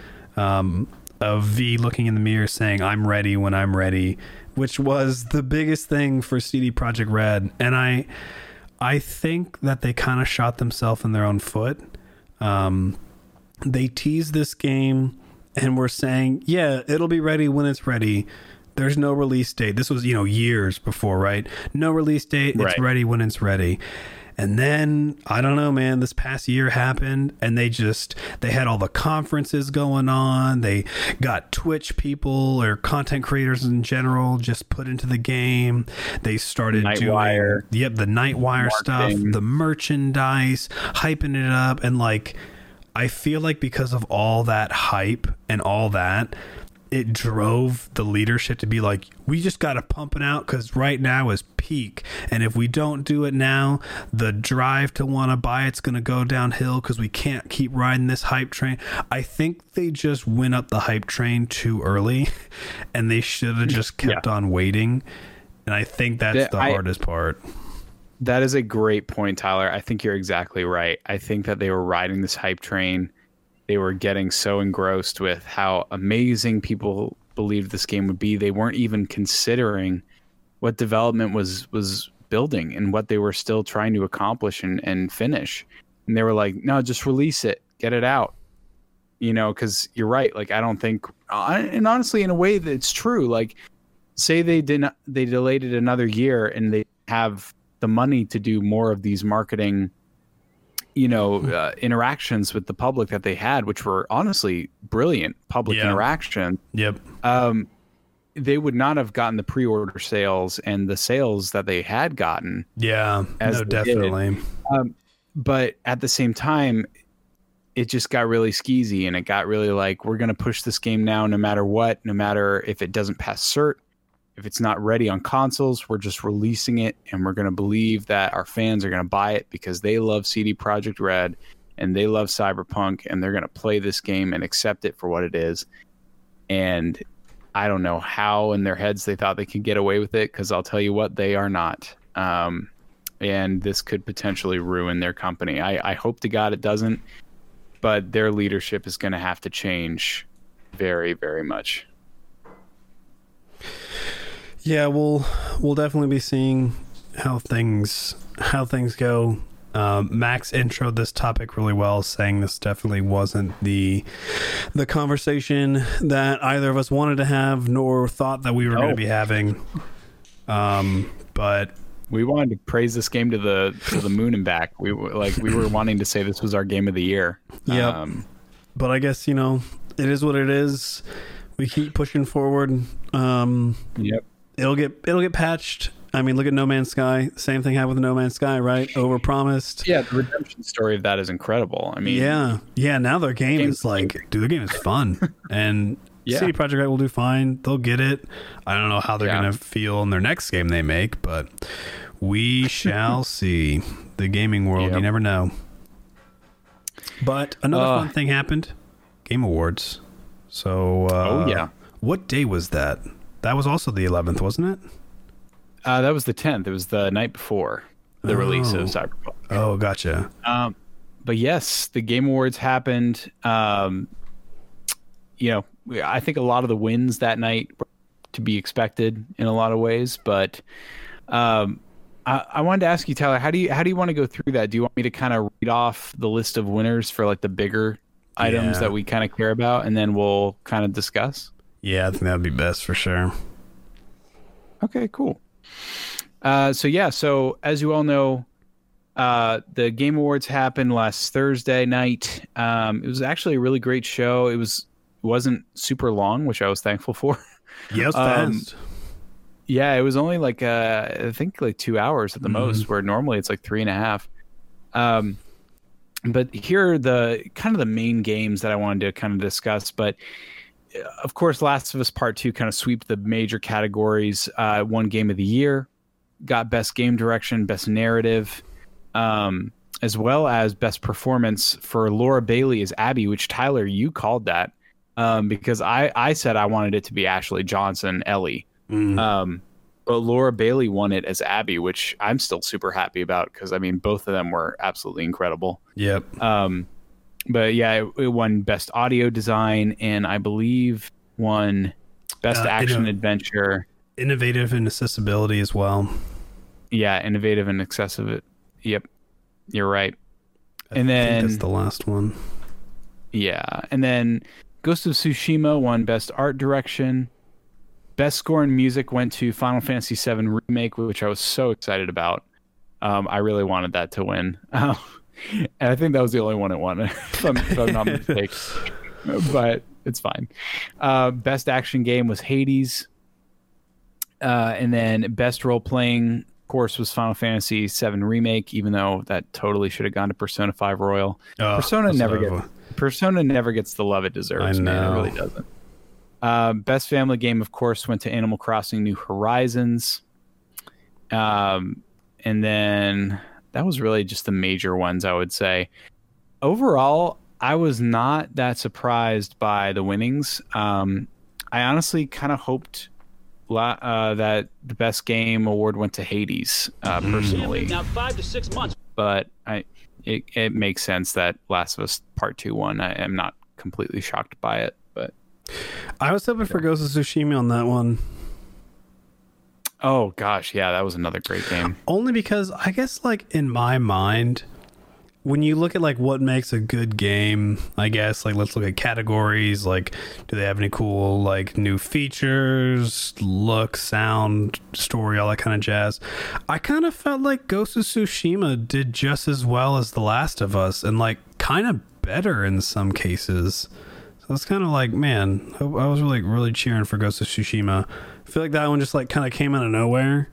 of V looking in the mirror saying, "I'm ready when I'm ready," which was the biggest thing for CD Projekt Red. And I think that they kind of shot themselves in their own foot. They teased this game and were saying, yeah, it'll be ready when it's ready. There's no release date. This was, years before, right? No release date. It's ready when it's ready. And then, I don't know, man, this past year happened and they had all the conferences going on. They got Twitch people or content creators in general just put into the game. They started doing the Nightwire stuff, the merchandise, hyping it up. And like, I feel like because of all that hype and all that, it drove the leadership to be like, we just got to pump it out because right now is peak. And if we don't do it now, the drive to want to buy it's going to go downhill because we can't keep riding this hype train. I think they just went up the hype train too early and they should have just kept on waiting. And I think that's the hardest part. That is a great point, Tyler. I think you're exactly right. I think that they were riding this hype train. They were getting so engrossed with how amazing people believed this game would be. They weren't even considering what development was building and what they were still trying to accomplish and finish. And they were like, no, just release it, get it out. Because you're right. Like, I don't think, and honestly, in a way that's true, like say they delayed it another year and they have the money to do more of these marketing, interactions with the public that they had, which were honestly brilliant public interaction. Yep. They would not have gotten the pre-order sales and the sales that they had gotten. Yeah, no, definitely. But at the same time, it just got really skeezy, and it got really like, we're going to push this game now no matter what, no matter if it doesn't pass cert, if it's not ready on consoles, we're just releasing it, and we're going to believe that our fans are going to buy it because they love CD Projekt Red and they love Cyberpunk, and they're going to play this game and accept it for what it is. And I don't know how in their heads they thought they could get away with it, because I'll tell you what, they are not. And this could potentially ruin their company. I hope to God it doesn't, but their leadership is going to have to change very, very much. Yeah, we'll definitely be seeing how things go. Max introed this topic really well, saying this definitely wasn't the conversation that either of us wanted to have, nor thought that we were going to be having. But we wanted to praise this game to the moon and back. We were wanting to say this was our game of the year. Yeah. But I guess, it is what it is. We keep pushing forward. Yep. It'll get patched. I mean, look at No Man's Sky. Same thing happened with No Man's Sky, right? Overpromised. Yeah, the redemption story of that is incredible. I mean, yeah. Now their game is like, dude, their game is fun, and CD Projekt Red will do fine. They'll get it. I don't know how they're gonna feel in their next game they make, but we shall see. The gaming world, you never know. But another fun thing happened. Game Awards. So, what day was that? That was also the 11th, wasn't it? That was the 10th. It was the night before the release of Cyberpunk. Oh, gotcha. But yes, the Game Awards happened. I think a lot of the wins that night were to be expected in a lot of ways. But I wanted to ask you, Tyler, how do you want to go through that? Do you want me to kind of read off the list of winners for like the bigger items that we kind of care about, and then we'll kind of discuss? Yeah, I think that'd be best for sure. Okay, cool. So as you all know, the Game Awards happened last Thursday night. It was actually a really great show. It wasn't super long, which I was thankful for. Yeah, it was fast. Yeah, it was only like I think like 2 hours at the most, where normally it's like 3.5. But here are the main games that I wanted to kind of discuss. But of course, Last of Us Part 2 kind of swept the major categories. Won Game of the Year, got Best Game Direction, Best Narrative, as well as Best Performance for Laura Bailey as Abby, which, Tyler, you called that because I said I wanted it to be Ashley Johnson, Ellie. But Laura Bailey won it as Abby, which I'm still super happy about because, I mean, both of them were absolutely incredible. Yep. But yeah, it won Best Audio Design, and I believe won Best Action Adventure. Innovative and accessibility as well. Yeah, innovative and accessible. Yep, you're right. I think that's the last one. Yeah, and then Ghost of Tsushima won Best Art Direction. Best Score and Music went to Final Fantasy VII Remake, which I was so excited about. I really wanted that to win. And I think that was the only one it won, if I'm not mistaken. But it's fine. Best Action Game was Hades. And then Best Role Playing, of course, was Final Fantasy VII Remake, even though that totally should have gone to Persona 5 Royal. Persona never gets the love it deserves. I know. Man, it really doesn't. Best Family Game, of course, went to Animal Crossing New Horizons. And then that was really just the major ones, I would say. Overall, I was not that surprised by the winnings. I honestly kind of hoped that the Best Game award went to Hades, personally. Now 5 to 6 months. But it makes sense that Last of Us Part 2 won. I am not completely shocked by it, but I was hoping for Ghost of Tsushima on that one. Oh gosh, yeah, that was another great game. Only because I guess, like, in my mind, when you look at like what makes a good game, I guess, like let's look at categories, like do they have any cool like new features, look, sound, story, all that kind of jazz. I kind of felt like Ghost of Tsushima did just as well as The Last of Us, and like kind of better in some cases. So it's kind of like, man, I was really cheering for Ghost of Tsushima. I feel like that one just like kind of came out of nowhere.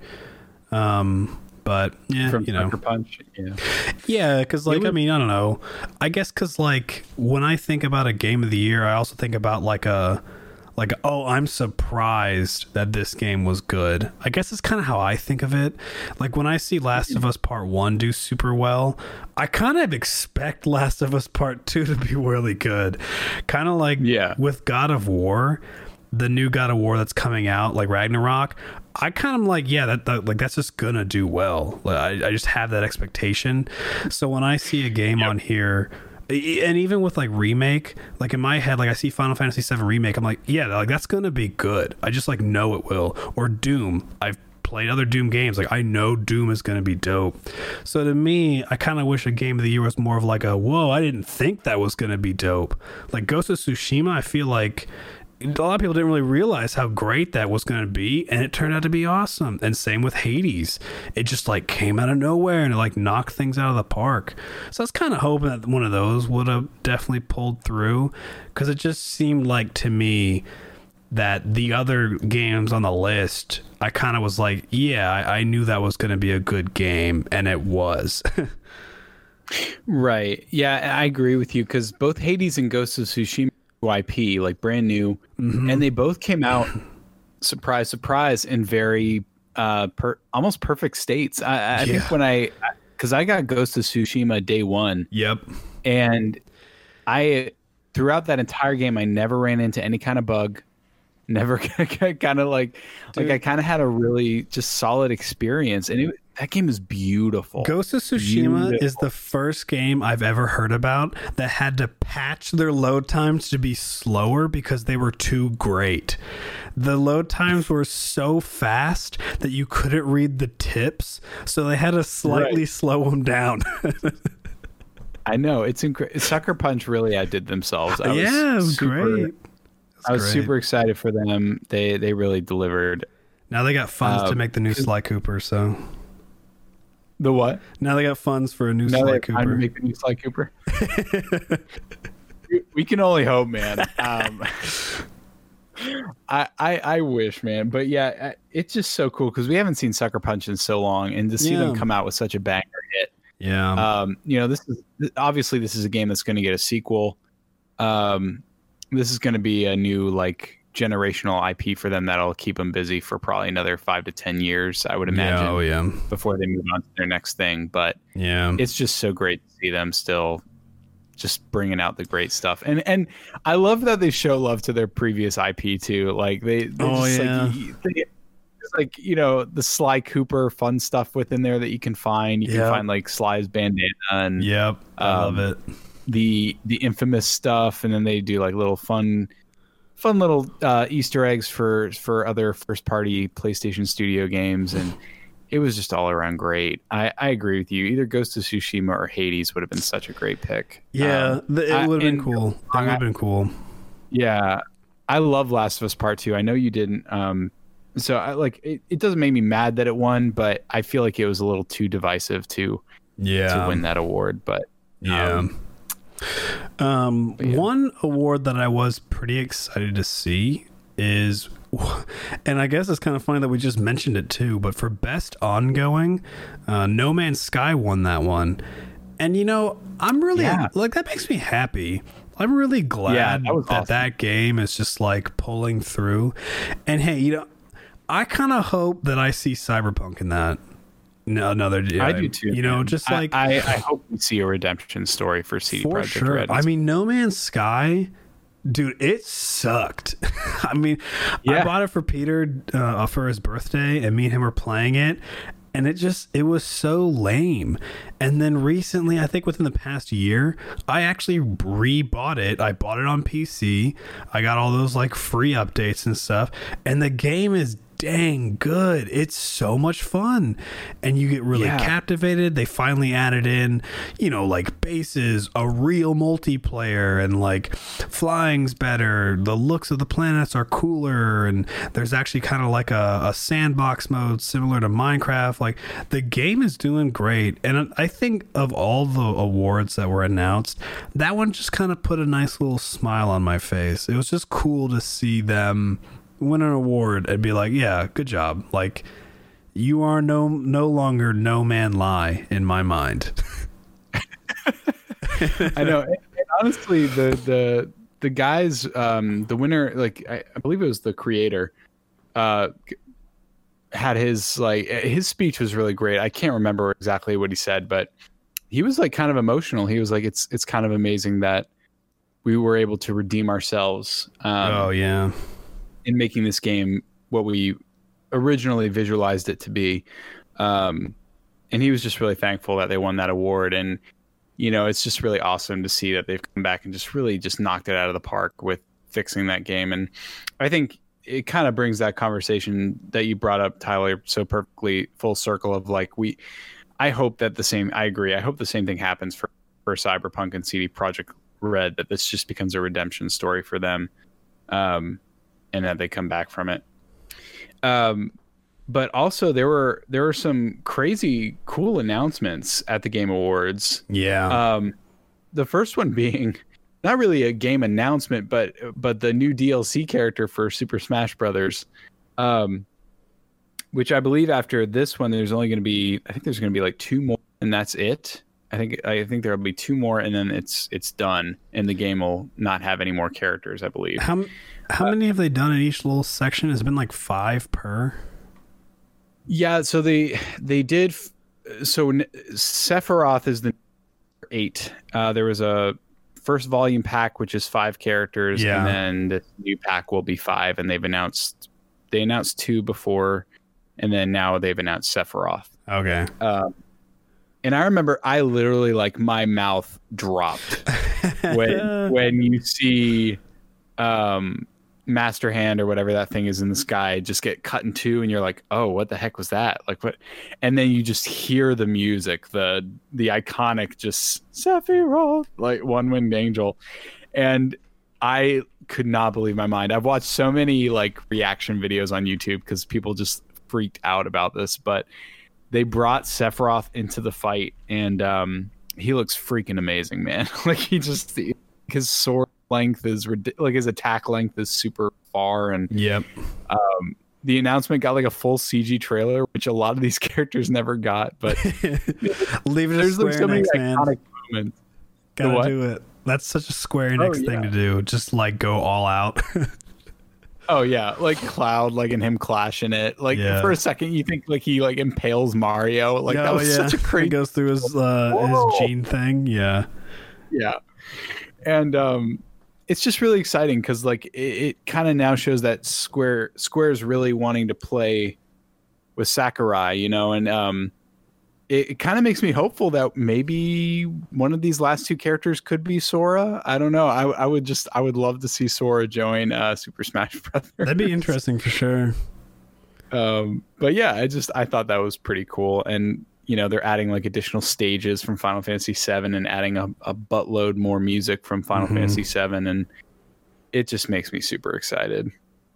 But yeah, From Sucker Punch, yeah, because like I mean, I don't know. I guess because like when I think about a game of the year, I also think about like oh, I'm surprised that this game was good. I guess it's kind of how I think of it. Like when I see Last of Us Part 1 do super well, I kind of expect Last of Us Part 2 to be really good. Kind of like with God of War, the new God of War that's coming out, like Ragnarok. I kind of like, yeah, that like that's just gonna do well. Like, I just have that expectation. So when I see a game on here, and even with like remake, like in my head, like I see Final Fantasy VII remake, I'm like, yeah, like that's gonna be good. I just like know it will. Or Doom. I've played other Doom games. Like I know Doom is gonna be dope. So to me, I kind of wish a game of the year was more of like a, whoa, I didn't think that was gonna be dope. Like Ghost of Tsushima, I feel like a lot of people didn't really realize how great that was going to be, and it turned out to be awesome. And same with Hades. It just like came out of nowhere and it like knocked things out of the park. So I was kind of hoping that one of those would have definitely pulled through, because it just seemed like to me that the other games on the list, I kind of was like, yeah, I knew that was going to be a good game, and it was. Right. Yeah, I agree with you, because both Hades and Ghost of Tsushima IP, like brand new, and they both came out surprise in very almost perfect states. I think when because I got Ghost of Tsushima day one, and I throughout that entire game I never ran into any kind of bug, never kind of like I kind of had a really just solid experience, and that game is beautiful. Ghost of Tsushima is the first game I've ever heard about that had to patch their load times to be slower because they were too great. The load times were so fast that you couldn't read the tips, so they had to slightly slow them down. I know, it's incredible. Sucker Punch really outdid themselves. It was great. I was super excited for them. They really delivered. Now they got funds to make the new Sly Cooper, so... The what? Now they got funds for a new Sly Cooper. Time to make the new Sly Cooper. We can only hope, man. I wish, man. But yeah, it's just so cool because we haven't seen Sucker Punch in so long, and to see them come out with such a banger hit. Yeah. This is a game that's going to get a sequel. This is going to be a new like generational IP for them that'll keep them busy for probably another 5 to 10 years, I would imagine. Before they move on to their next thing. But it's just so great to see them still just bringing out the great stuff. And I love that they show love to their previous IP too. Like they like the Sly Cooper fun stuff within there that you can find. You can find like Sly's bandana and I love it. The infamous stuff, and then they do like little fun little Easter eggs for other first party PlayStation Studio games, and it was just all around great. I agree with you. Either Ghost of Tsushima or Hades would have been such a great pick. Yeah, it would have been cool. That would have been cool. Yeah, I love Last of Us Part 2. I know you didn't. So I like it doesn't make me mad that it won, but I feel like it was a little too divisive to win that award. But one award that I was pretty excited to see is, and I guess it's kind of funny that we just mentioned it too, but for best ongoing, No Man's Sky won that one. And I'm really like, that makes me happy. I'm really glad that game is just like pulling through. And hey, I kind of hope that I see Cyberpunk in that. No, I do too. Just like I hope we see a redemption story for CD Projekt Red. I mean, No Man's Sky, dude, it sucked. I mean, I bought it for Peter for his birthday, and me and him were playing it, and it was so lame. And then recently, I think within the past year, I actually rebought it. I bought it on PC. I got all those like free updates and stuff, and the game is dang good. It's so much fun. And you get really captivated. They finally added in, you know, like bases, a real multiplayer, and like flying's better. The looks of the planets are cooler. And there's actually kind of like a sandbox mode similar to Minecraft. Like, the game is doing great. And I think of all the awards that were announced, that one just kind of put a nice little smile on my face. It was just cool to see them win an award and be like, yeah, good job. Like, you are no longer No Man Lie in my mind. I know. And honestly, the guys, the winner, like I believe it was the creator, had his speech was really great. I can't remember exactly what he said, but he was like kind of emotional. He was like, it's kind of amazing that we were able to redeem ourselves. In making this game what we originally visualized it to be. And he was just really thankful that they won that award. And, you know, it's just really awesome to see that they've come back and just really just knocked it out of the park with fixing that game. And I think it kind of brings that conversation that you brought up, Tyler, so perfectly full circle of like, I hope that I agree. I hope the same thing happens for Cyberpunk and CD Projekt Red, that this just becomes a redemption story for them. And that they come back from it. But also there were some crazy cool announcements at the Game Awards. Yeah. The first one being not really a game announcement, but the new DLC character for Super Smash Brothers, which I believe after this one, there's going to be like 2 more, and that's it. I think there'll be 2 more, and then it's done, and the game will not have any more characters, I believe. How many have they done in each little section? It's been like 5 per. Yeah, so they did. So Sephiroth is the 8. There was a first volume pack, which is 5 characters, and then the new pack will be 5. And they announced 2 before, and then now they've announced Sephiroth. Okay. And I remember I literally, like, my mouth dropped when you see Master Hand or whatever that thing is in the sky just get cut in 2, and you're like, oh, what the heck was that? Like, what? And then you just hear the music, the iconic just Sephiroth, like One Winged Angel. And I could not believe my mind. I've watched so many like reaction videos on YouTube because people just freaked out about this, but they brought Sephiroth into the fight, and he looks freaking amazing, man. Like, his sword length is like his attack length is super far, and the announcement got like a full CG trailer, which a lot of these characters never got. But leave it. There's like so many iconic moments. Gotta do it. That's such a Square Enix thing to do. Just like go all out. Oh yeah, like Cloud, like and him clashing it. Like for a second, you think like he like impales Mario. Like that was such a crazy. He goes through his gene thing. Yeah, and it's just really exciting because like it kind of now shows that Square's really wanting to play with Sakurai, you know, and it kind of makes me hopeful that maybe one of these last 2 characters could be Sora. I don't know. I would love to see Sora join Super Smash Brothers. That'd be interesting for sure. But yeah, I thought that was pretty cool. And, you know, they're adding like additional stages from Final Fantasy VII and adding a buttload more music from Final Fantasy VII. And it just makes me super excited.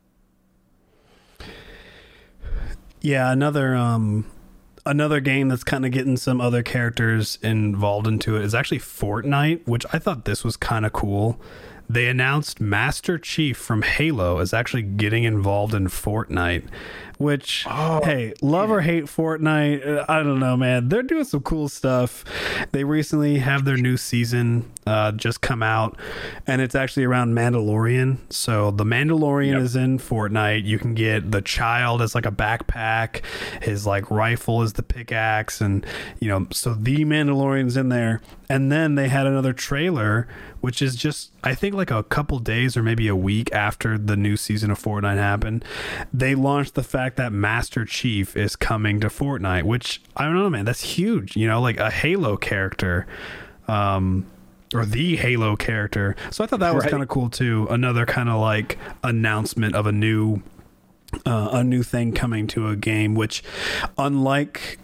Yeah. Another game that's kind of getting some other characters involved into it is actually Fortnite, which I thought this was kind of cool. They announced Master Chief from Halo is actually getting involved in Fortnite, which, hey, love or hate Fortnite, I don't know, man. They're doing some cool stuff. They recently have their new season just come out, and it's actually around Mandalorian. So the Mandalorian is in Fortnite. You can get the child as like a backpack. His like rifle is the pickaxe, and you know, so the Mandalorian's in there. And then they had another trailer, which is just, I think, like a couple days or maybe a week after the new season of Fortnite happened. They launched the fact that Master Chief is coming to Fortnite, which, I don't know, man, that's huge. You know, like a Halo character, or the Halo character. So I thought that was kind of cool, too. Another kind of like announcement of a new a new thing coming to a game, which unlike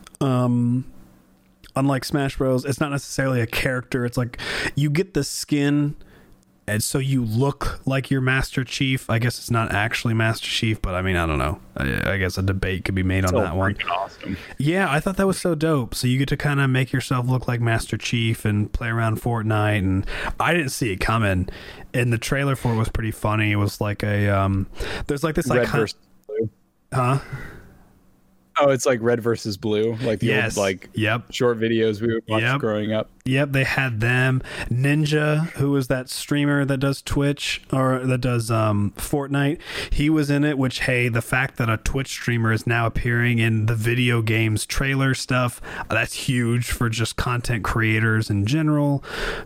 Smash Bros, it's not necessarily a character. It's like you get the skin, and so you look like you're Master Chief. I guess it's not actually Master Chief, but I mean, I don't know. I guess a debate could be made on that one. Awesome. Yeah, I thought that was so dope. So you get to kind of make yourself look like Master Chief and play around Fortnite, and I didn't see it coming. And the trailer for it was pretty funny. It was like a there's like this Red versus blue. Huh? Oh, it's like red versus blue, like the old short videos we would watch growing up. Yep, they had them. Ninja, who is that streamer that does Twitch or that does Fortnite, he was in it, which, hey, the fact that a Twitch streamer is now appearing in the video games trailer stuff, that's huge for just content creators in general.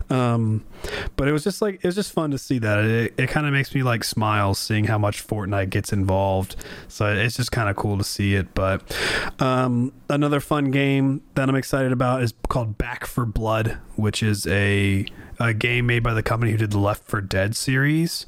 But it was just fun to see that. It kind of makes me like smile seeing how much Fortnite gets involved. So it's just kind of cool to see it. But another fun game that I'm excited about is called Back 4 Blood, which is a game made by the company who did the Left 4 Dead series.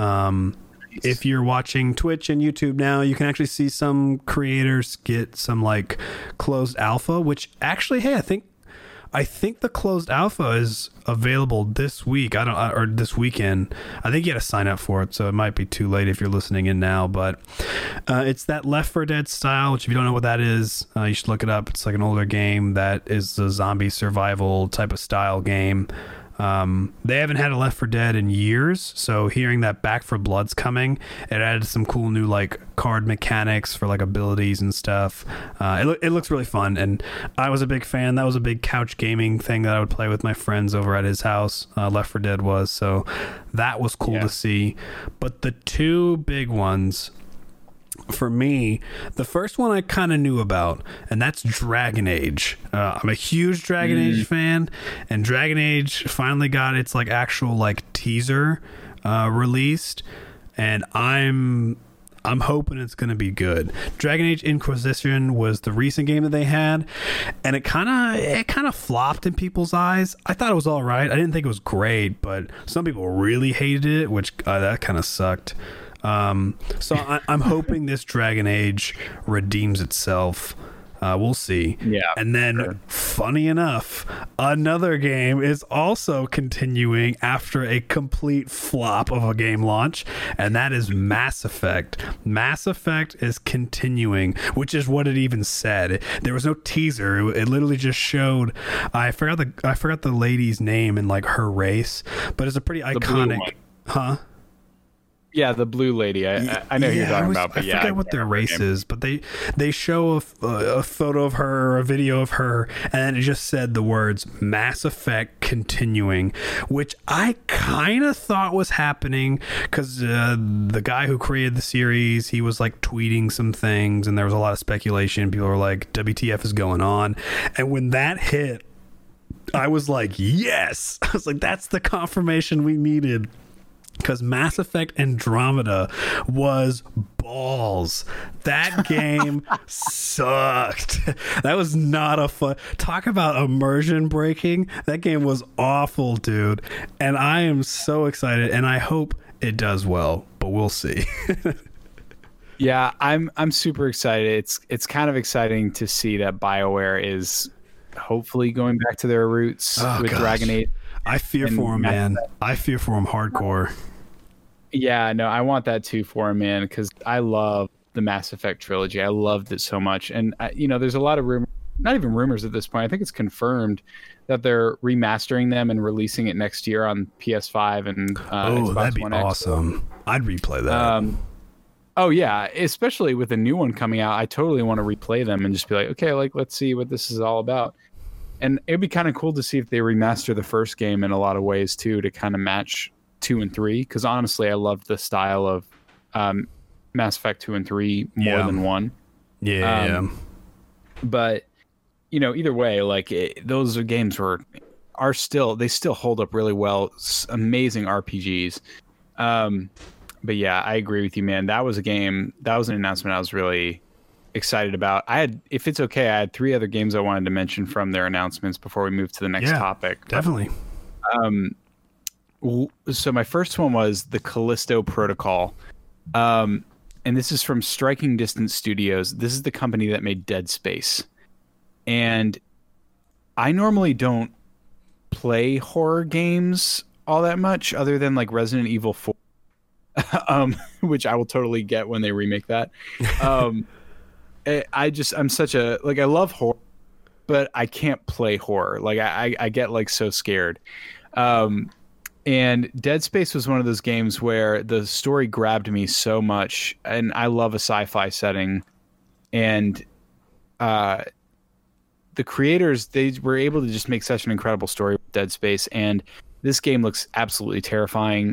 If you're watching Twitch and YouTube now, you can actually see some creators get some like closed alpha, which actually, hey, I think the closed alpha is available this week. Or this weekend. I think you had to sign up for it, so it might be too late if you're listening in now. But it's that Left 4 Dead style, which if you don't know what that is, you should look it up. It's like an older game that is a zombie survival type of style game. They haven't had a Left 4 Dead in years, so hearing that Back 4 Blood's coming, it added some cool new like card mechanics for like abilities and stuff. It looks really fun, and I was a big fan. That was a big couch gaming thing that I would play with my friends over at his house. Left 4 Dead was, so that was cool to see. But the two big ones for me, the first one I kind of knew about, and that's Dragon Age. I'm a huge Dragon Age fan, and Dragon Age finally got its like actual like teaser released, and I'm hoping it's going to be good. Dragon Age Inquisition was the recent game that they had, and it kind of flopped in people's eyes. I thought it was all right. I didn't think it was great, but some people really hated it, which that kind of sucked. So I'm hoping this Dragon Age redeems itself. We'll see. Yeah. And then, funny enough, another game is also continuing after a complete flop of a game launch, and that is Mass Effect. Mass Effect is continuing, which is what it even said. There was no teaser. It literally just showed. I forgot the lady's name and like her race, but it's a pretty iconic. Huh? Yeah, the blue lady. I know who you're talking about, but I forget what their race is, but they show a photo of her, a video of her, and it just said the words Mass Effect continuing, which I kind of thought was happening because the guy who created the series, he was like tweeting some things, and there was a lot of speculation. People were like, WTF is going on? And when that hit, I was like, yes! I was like, that's the confirmation we needed. Because Mass Effect Andromeda was balls. That game sucked. That was not a fun. Talk about immersion breaking. That game was awful, dude. And I am so excited, and I hope it does well, but we'll see. Yeah, I'm super excited. It's kind of exciting to see that BioWare is hopefully going back to their roots with Dragon Age. I fear for him, man. I fear for him hardcore. Yeah, no, I want that too for him, man, because I love the Mass Effect trilogy. I loved it so much. And, there's a lot of rumors, not even rumors at this point. I think it's confirmed that they're remastering them and releasing it next year on PS5 and Xbox that'd be One X. Awesome. I'd replay that. Oh, yeah, especially with a new one coming out. I totally want to replay them and just be like, okay, like, let's see what this is all about. And it'd be kind of cool to see if they remaster the first game in a lot of ways too, to kind of match 2 and 3. Because honestly, I loved the style of Mass Effect 2 and 3 more than 1. Yeah. But either way, like those games are still hold up really well. Amazing RPGs. But yeah, I agree with you, man. That was an announcement I was really excited about. If it's okay, I had 3 other games I wanted to mention from their announcements before we move to the next topic. Definitely. So my first one was the Callisto Protocol. And and this is from Striking Distance Studios. This is the company that made Dead Space. And I normally don't play horror games all that much, other than like Resident Evil 4, which I will totally get when they remake that. I'm such a, like, I love horror, but I can't play horror. Like I get like so scared. And Dead Space was one of those games where the story grabbed me so much, and I love a sci-fi setting. And the creators, they were able to just make such an incredible story with Dead Space, and this game looks absolutely terrifying.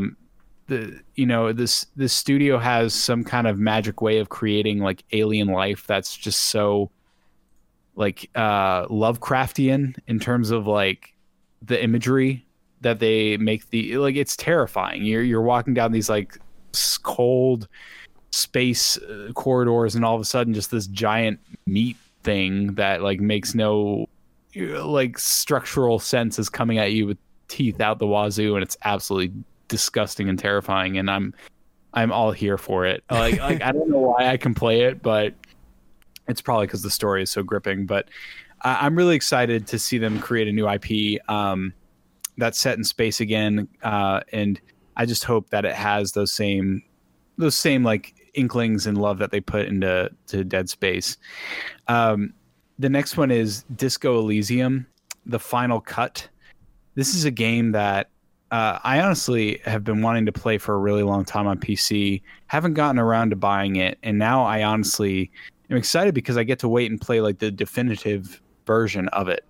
This studio has some kind of magic way of creating like alien life that's just so like Lovecraftian in terms of like the imagery that they make. It's terrifying. You're walking down these like cold space corridors, and all of a sudden just this giant meat thing that like makes no like structural sense is coming at you with teeth out the wazoo, and it's absolutely disgusting and terrifying, and I'm all here for it. Like I don't know why I can play it, but it's probably because the story is so gripping. But I'm really excited to see them create a new IP that's set in space again, and I just hope that it has those same like inklings and love that they put into Dead Space. The next one is Disco Elysium: The Final Cut. This is a game that I honestly have been wanting to play for a really long time on PC. Haven't gotten around to buying it, and now I honestly am excited because I get to wait and play like the definitive version of it.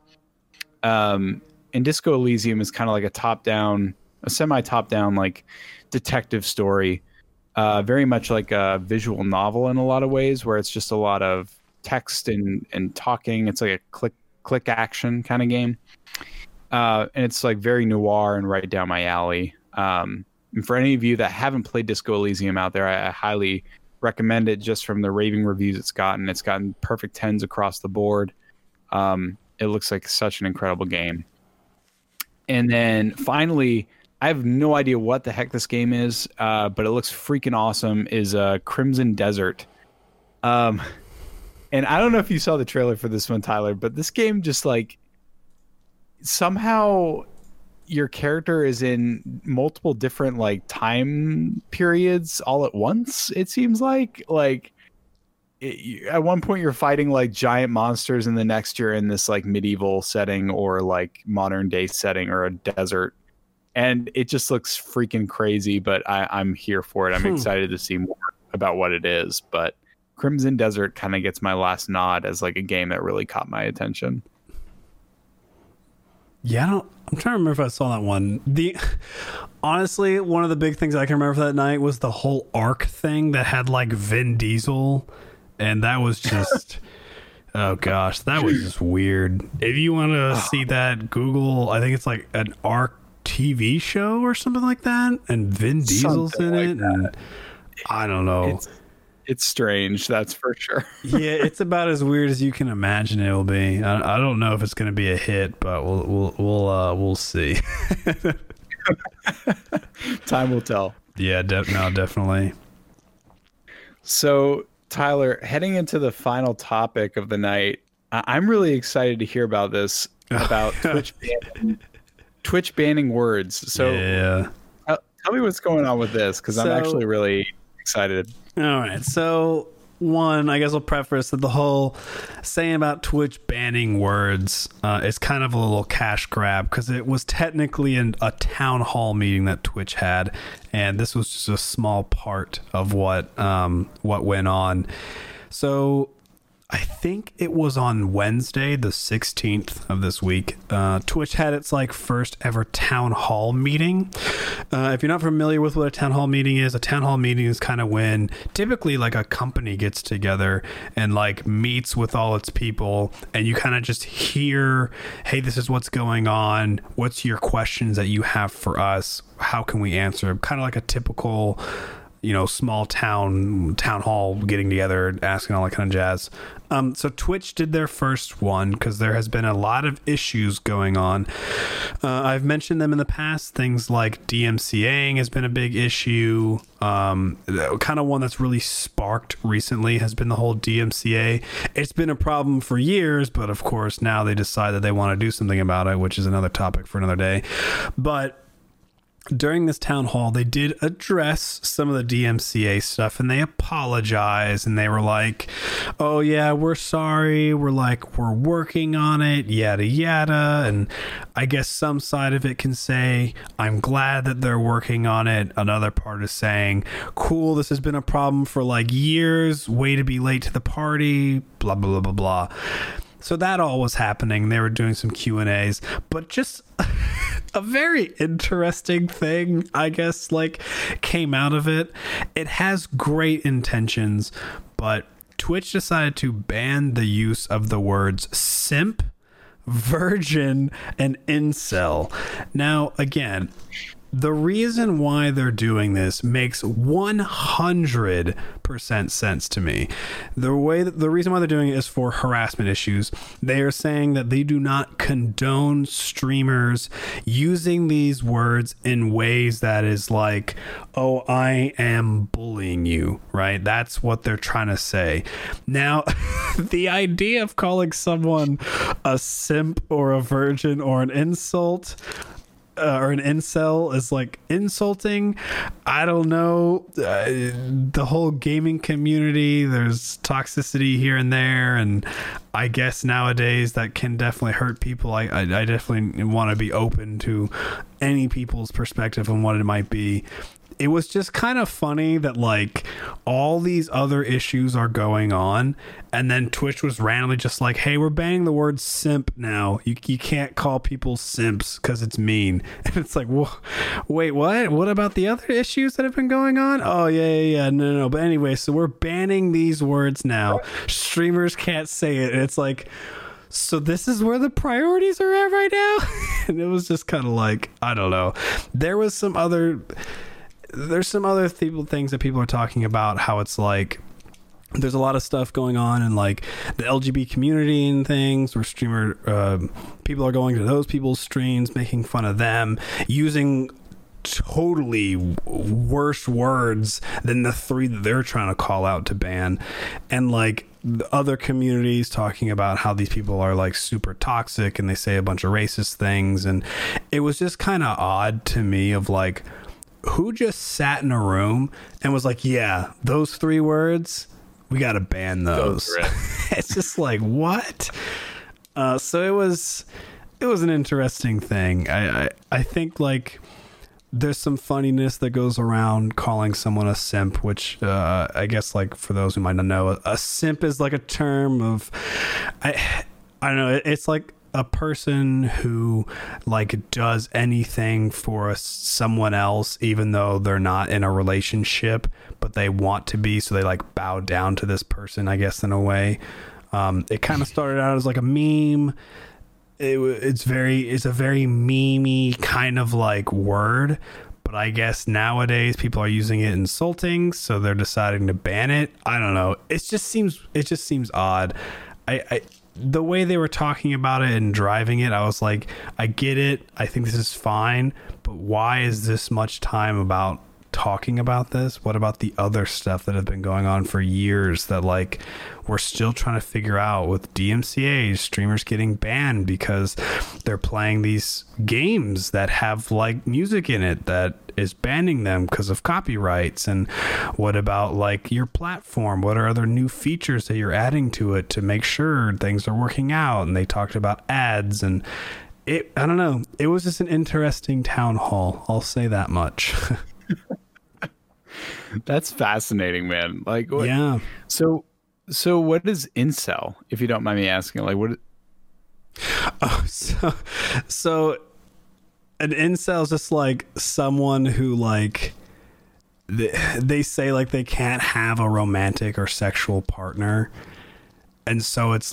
And Disco Elysium is kind of like a semi-top-down like detective story, very much like a visual novel in a lot of ways, where it's just a lot of text and talking. It's like a click action kind of game. And it's like very noir and right down my alley. And for any of you that haven't played Disco Elysium out there, I highly recommend it just from the raving reviews it's gotten. It's gotten perfect 10s across the board. It looks like such an incredible game. And then finally, I have no idea what the heck this game is, but it looks freaking awesome, is Crimson Desert. And I don't know if you saw the trailer for this one, Tyler, but this game just like somehow your character is in multiple different like time periods all at once. It seems like at one point you're fighting like giant monsters, and the next you're in this like medieval setting or like modern day setting or a desert, and it just looks freaking crazy. But I'm here for it. I'm excited to see more about what it is. But Crimson Desert kind of gets my last nod as like a game that really caught my attention. Yeah, I'm trying to remember if I saw that one. Honestly, one of the big things I can remember that night was the whole Ark thing that had like Vin Diesel, and that was just oh gosh, that was just weird. If you want to see that, Google, I think it's like an Ark TV show or something like that, and Vin Diesel's in it, and I don't know. It's strange, that's for sure. Yeah, it's about as weird as you can imagine it will be. I don't know if it's going to be a hit, but we'll see. Time will tell. Yeah, definitely. So, Tyler, heading into the final topic of the night, I'm really excited to hear about this, about Twitch banning words. So, yeah. Tell me what's going on with this, because I'm actually really excited. All right. So, one, I guess I'll preface that the whole saying about Twitch banning words is kind of a little cash grab, because it was technically a town hall meeting that Twitch had, and this was just a small part of what went on. So I think it was on Wednesday, the 16th of this week, Twitch had its like first ever town hall meeting. If you're not familiar with what a town hall meeting is kind of when typically like a company gets together and like meets with all its people, and you kind of just hear, hey, this is what's going on. What's your questions that you have for us? How can we answer? Kind of like a typical small town hall getting together, asking all that kind of jazz. So Twitch did their first one because there has been a lot of issues going on. I've mentioned them in the past. Things like DMCAing has been a big issue. Kind of one that's really sparked recently has been the whole DMCA. It's been a problem for years, but of course now they decide that they want to do something about it, which is another topic for another day. But during this town hall, they did address some of the DMCA stuff, and they apologized, and they were like, oh yeah, we're sorry, we're working on it, yada yada. And I guess some side of it can say, I'm glad that they're working on it. Another part is saying, cool, this has been a problem for like years, way to be late to the party, blah blah blah blah blah. So that all was happening. They were doing some Q&As, but just a very interesting thing, I guess, came out of it. It has great intentions, but Twitch decided to ban the use of the words simp, virgin, and incel. Now, again, the reason why they're doing this makes 100% sense to me. The reason why they're doing it is for harassment issues. They are saying that they do not condone streamers using these words in ways that is like, oh, I am bullying you, right? That's what they're trying to say. Now, the idea of calling someone a simp or a virgin or an insult or an incel is like insulting. I don't know. The whole gaming community, there's toxicity here and there, and I guess nowadays that can definitely hurt people. I definitely want to be open to any people's perspective on what it might be. It was just kind of funny that all these other issues are going on, and then Twitch was randomly just like, hey, we're banning the word simp now. You can't call people simps because it's mean. And it's like, wait, what about the other issues that have been going on? Oh yeah, no. But anyway, so we're banning these words now. Streamers can't say it. And it's like, so this is where the priorities are at right now. And it was just kind of like, I don't know. There's some other things that people are talking about, how it's like there's a lot of stuff going on in the LGBT community and things where people are going to those people's streams, making fun of them, using totally worse words than the 3 that they're trying to call out to ban, and the other communities talking about how these people are super toxic and they say a bunch of racist things. And it was just kind of odd to me of who just sat in a room and was like, yeah, those 3 words, we got to ban those. It's just what? So it was an interesting thing. I think there's some funniness that goes around calling someone a simp, which I guess for those who might not know, a simp is a term of, I don't know, it's a person who does anything for someone else, even though they're not in a relationship, but they want to be, so they bow down to this person, I guess, in a way. It kind of started out as a meme. It's a very memey kind of word, but I guess nowadays people are using it insulting, so they're deciding to ban it. I don't know. It just seems odd. The way they were talking about it and driving it, I was like, I get it. I think this is fine, but why is this much time about talking about this? What about the other stuff that have been going on for years that we're still trying to figure out with DMCA, streamers getting banned because they're playing these games that have music in it that is banning them because of copyrights? And what about your platform? What are other new features that you're adding to it to make sure things are working out? And they talked about ads, and I don't know. It was just an interesting town hall. I'll say that much. That's fascinating, man. What, yeah. So what is incel, if you don't mind me asking? What? Oh, so an incel is just someone who they say they can't have a romantic or sexual partner, and so it's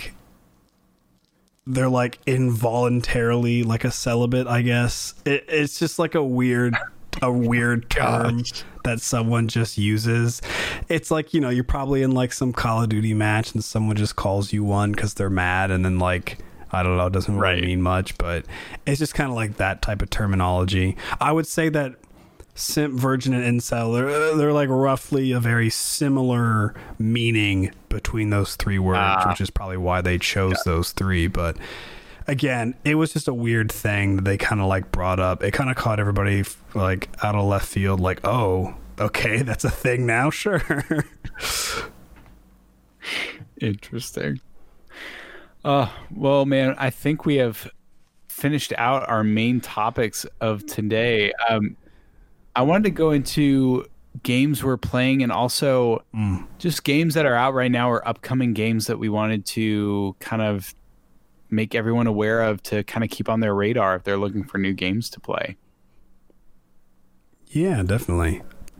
they're involuntarily a celibate, I guess. It's just a weird term that someone just uses. It's like, you know, you're probably in like some Call of Duty match and someone just calls you one because they're mad, and then like, I don't know, it doesn't really mean much, but it's just kind of like that type of terminology. I would say that simp, virgin, and incel, they're like roughly a very similar meaning between those three words, which is probably why they chose those three. But again, it was just a weird thing that they kind of like brought up. It kind of caught everybody like out of left field, like, oh, okay, that's a thing now. Sure. Interesting. Well, man, I think we have finished out our main topics of today. I wanted to go into games we're playing, and also just games that are out right now or upcoming games that we wanted to kind of make everyone aware of, to kind of keep on their radar if they're looking for new games to play. Yeah, definitely.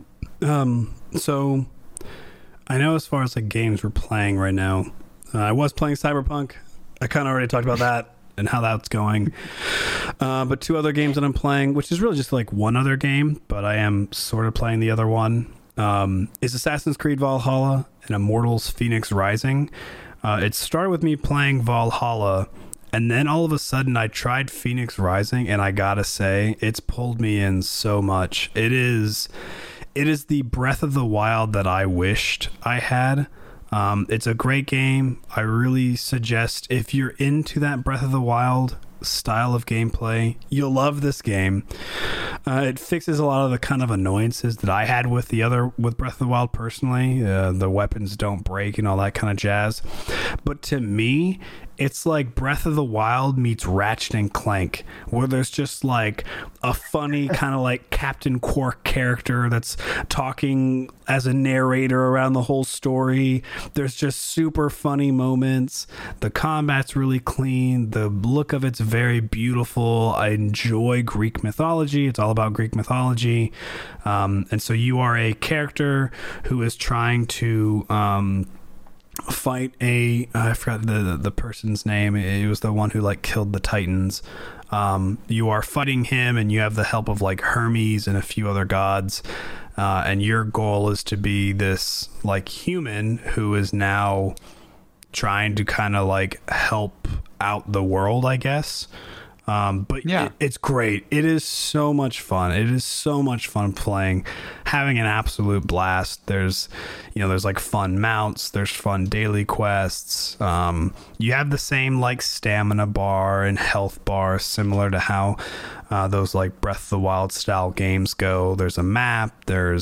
So I know as far as like games we're playing right now, I was playing Cyberpunk. I kind of already talked about that and how that's going. But two other games that I'm playing, which is really just like one other game, but I am sort of playing the other one, is Assassin's Creed Valhalla and Immortals Phoenix Rising. It started with me playing Valhalla, and then all of a sudden I tried Phoenix Rising, and I gotta say, it's pulled me in so much. It is the Breath of the Wild that I wished I had. It's a great game. I really suggest, if you're into that Breath of the Wild style of gameplay, you'll love this game. It fixes a lot of the kind of annoyances that I had with Breath of the Wild personally. The weapons don't break and all that kind of jazz. But to me, it's like Breath of the Wild meets Ratchet and Clank, where there's just like a funny kind of like Captain Quark character that's talking as a narrator around the whole story. There's just super funny moments. The combat's really clean. The look of it's very beautiful. I enjoy Greek mythology. It's all about Greek mythology. And so you are a character who is trying to fight I forgot the person's name. It was the one who like killed the Titans. You are fighting him, and you have the help of like Hermes and a few other gods, and your goal is to be this like human who is now trying to kind of like help out the world, I guess. But yeah, it's great. It is so much fun. It is so much fun playing, having an absolute blast. There's like fun mounts. There's fun daily quests. You have the same like stamina bar and health bar, similar to how those like Breath of the Wild style games go. There's a map.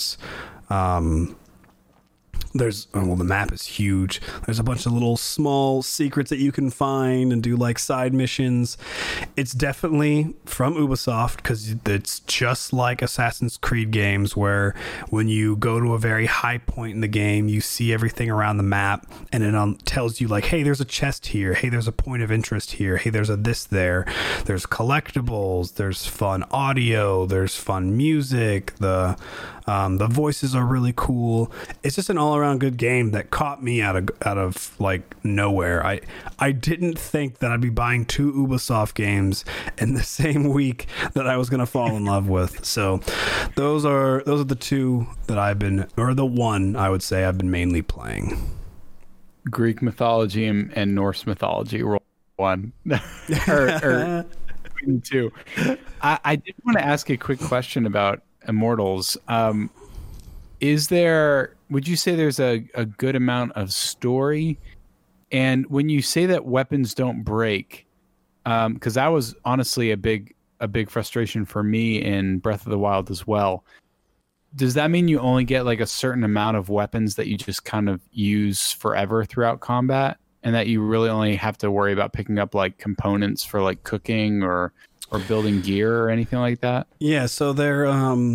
The map is huge. There's a bunch of little small secrets that you can find and do like side missions. It's definitely from Ubisoft, because it's just like Assassin's Creed games, where when you go to a very high point in the game, you see everything around the map, and it tells you like, hey, there's a chest here. Hey, there's a point of interest here. Hey, there's a this there. There's collectibles. There's fun audio. There's fun music. The voices are really cool. It's just an all-around good game that caught me out of like nowhere. I didn't think that I'd be buying two Ubisoft games in the same week that I was going to fall in love with. So those are the two that the one I would say I've been mainly playing. Greek mythology and Norse mythology, roll one. or two. I did want to ask a quick question about Immortals. Would you say there's a good amount of story? And when you say that weapons don't break, because that was honestly a big frustration for me in Breath of the Wild as well. Does that mean you only get like a certain amount of weapons that you just kind of use forever throughout combat, and that you really only have to worry about picking up like components for like cooking or building gear or anything like that? Yeah, so they're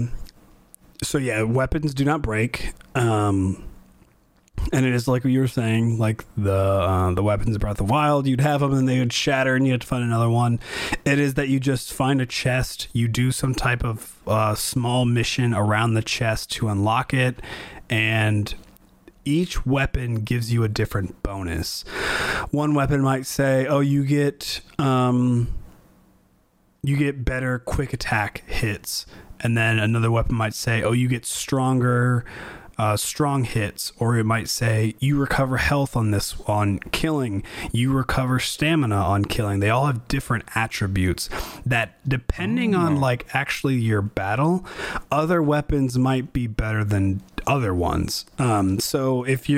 weapons do not break. And it is like what you were saying, like the weapons of Breath of the Wild, you'd have them and they would shatter and you had to find another one. It is that you just find a chest, you do some type of small mission around the chest to unlock it, and each weapon gives you a different bonus. One weapon might say, oh, you get better quick attack hits. And then another weapon might say, oh, you get stronger, strong hits, or it might say you recover health on killing, you recover stamina on killing. They all have different attributes that, depending on like actually your battle, other weapons might be better than other ones. So if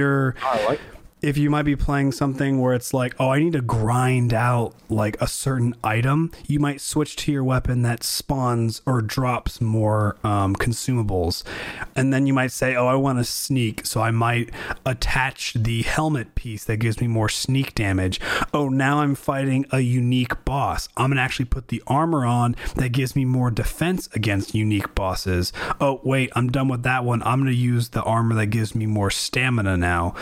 you might be playing something where it's like, oh, I need to grind out like a certain item, you might switch to your weapon that spawns or drops more consumables. And then you might say, oh, I want to sneak, so I might attach the helmet piece that gives me more sneak damage. Oh, now I'm fighting a unique boss. I'm going to actually put the armor on that gives me more defense against unique bosses. Oh, wait, I'm done with that one. I'm going to use the armor that gives me more stamina now.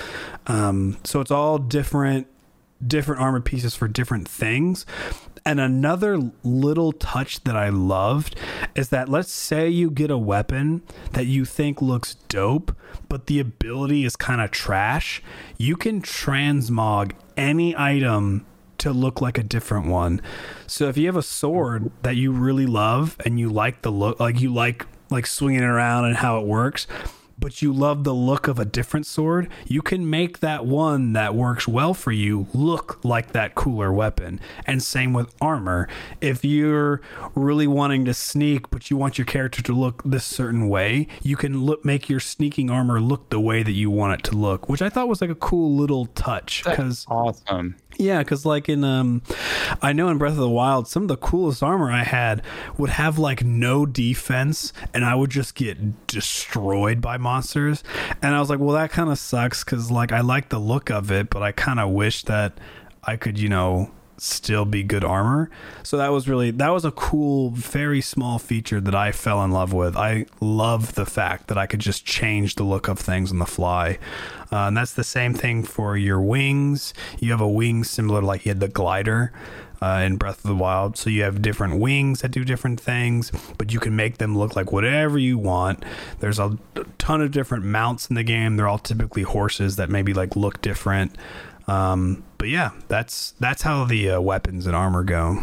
So it's all different armor pieces for different things. And another little touch that I loved is that, let's say you get a weapon that you think looks dope, but the ability is kind of trash. You can transmog any item to look like a different one. So if you have a sword that you really love and you like the look, like you like swinging it around and how it works, but you love the look of a different sword, you can make that one that works well for you look like that cooler weapon. And same with armor. If you're really wanting to sneak, but you want your character to look this certain way, you can make your sneaking armor look the way that you want it to look, which I thought was like a cool little touch. That's awesome. Yeah, because like in, I know in Breath of the Wild, some of the coolest armor I had would have like no defense, and I would just get destroyed by monsters. And I was like, well, that kind of sucks, because like I like the look of it, but I kind of wish that I could, still be good armor. So that was a cool, very small feature that I fell in love with. I love the fact that I could just change the look of things on the fly. And that's the same thing for your wings. You have a wing similar to like you had the glider in Breath of the Wild. So you have different wings that do different things, but you can make them look like whatever you want. There's a ton of different mounts in the game. They're all typically horses that maybe like look different. But yeah, that's how the weapons and armor go.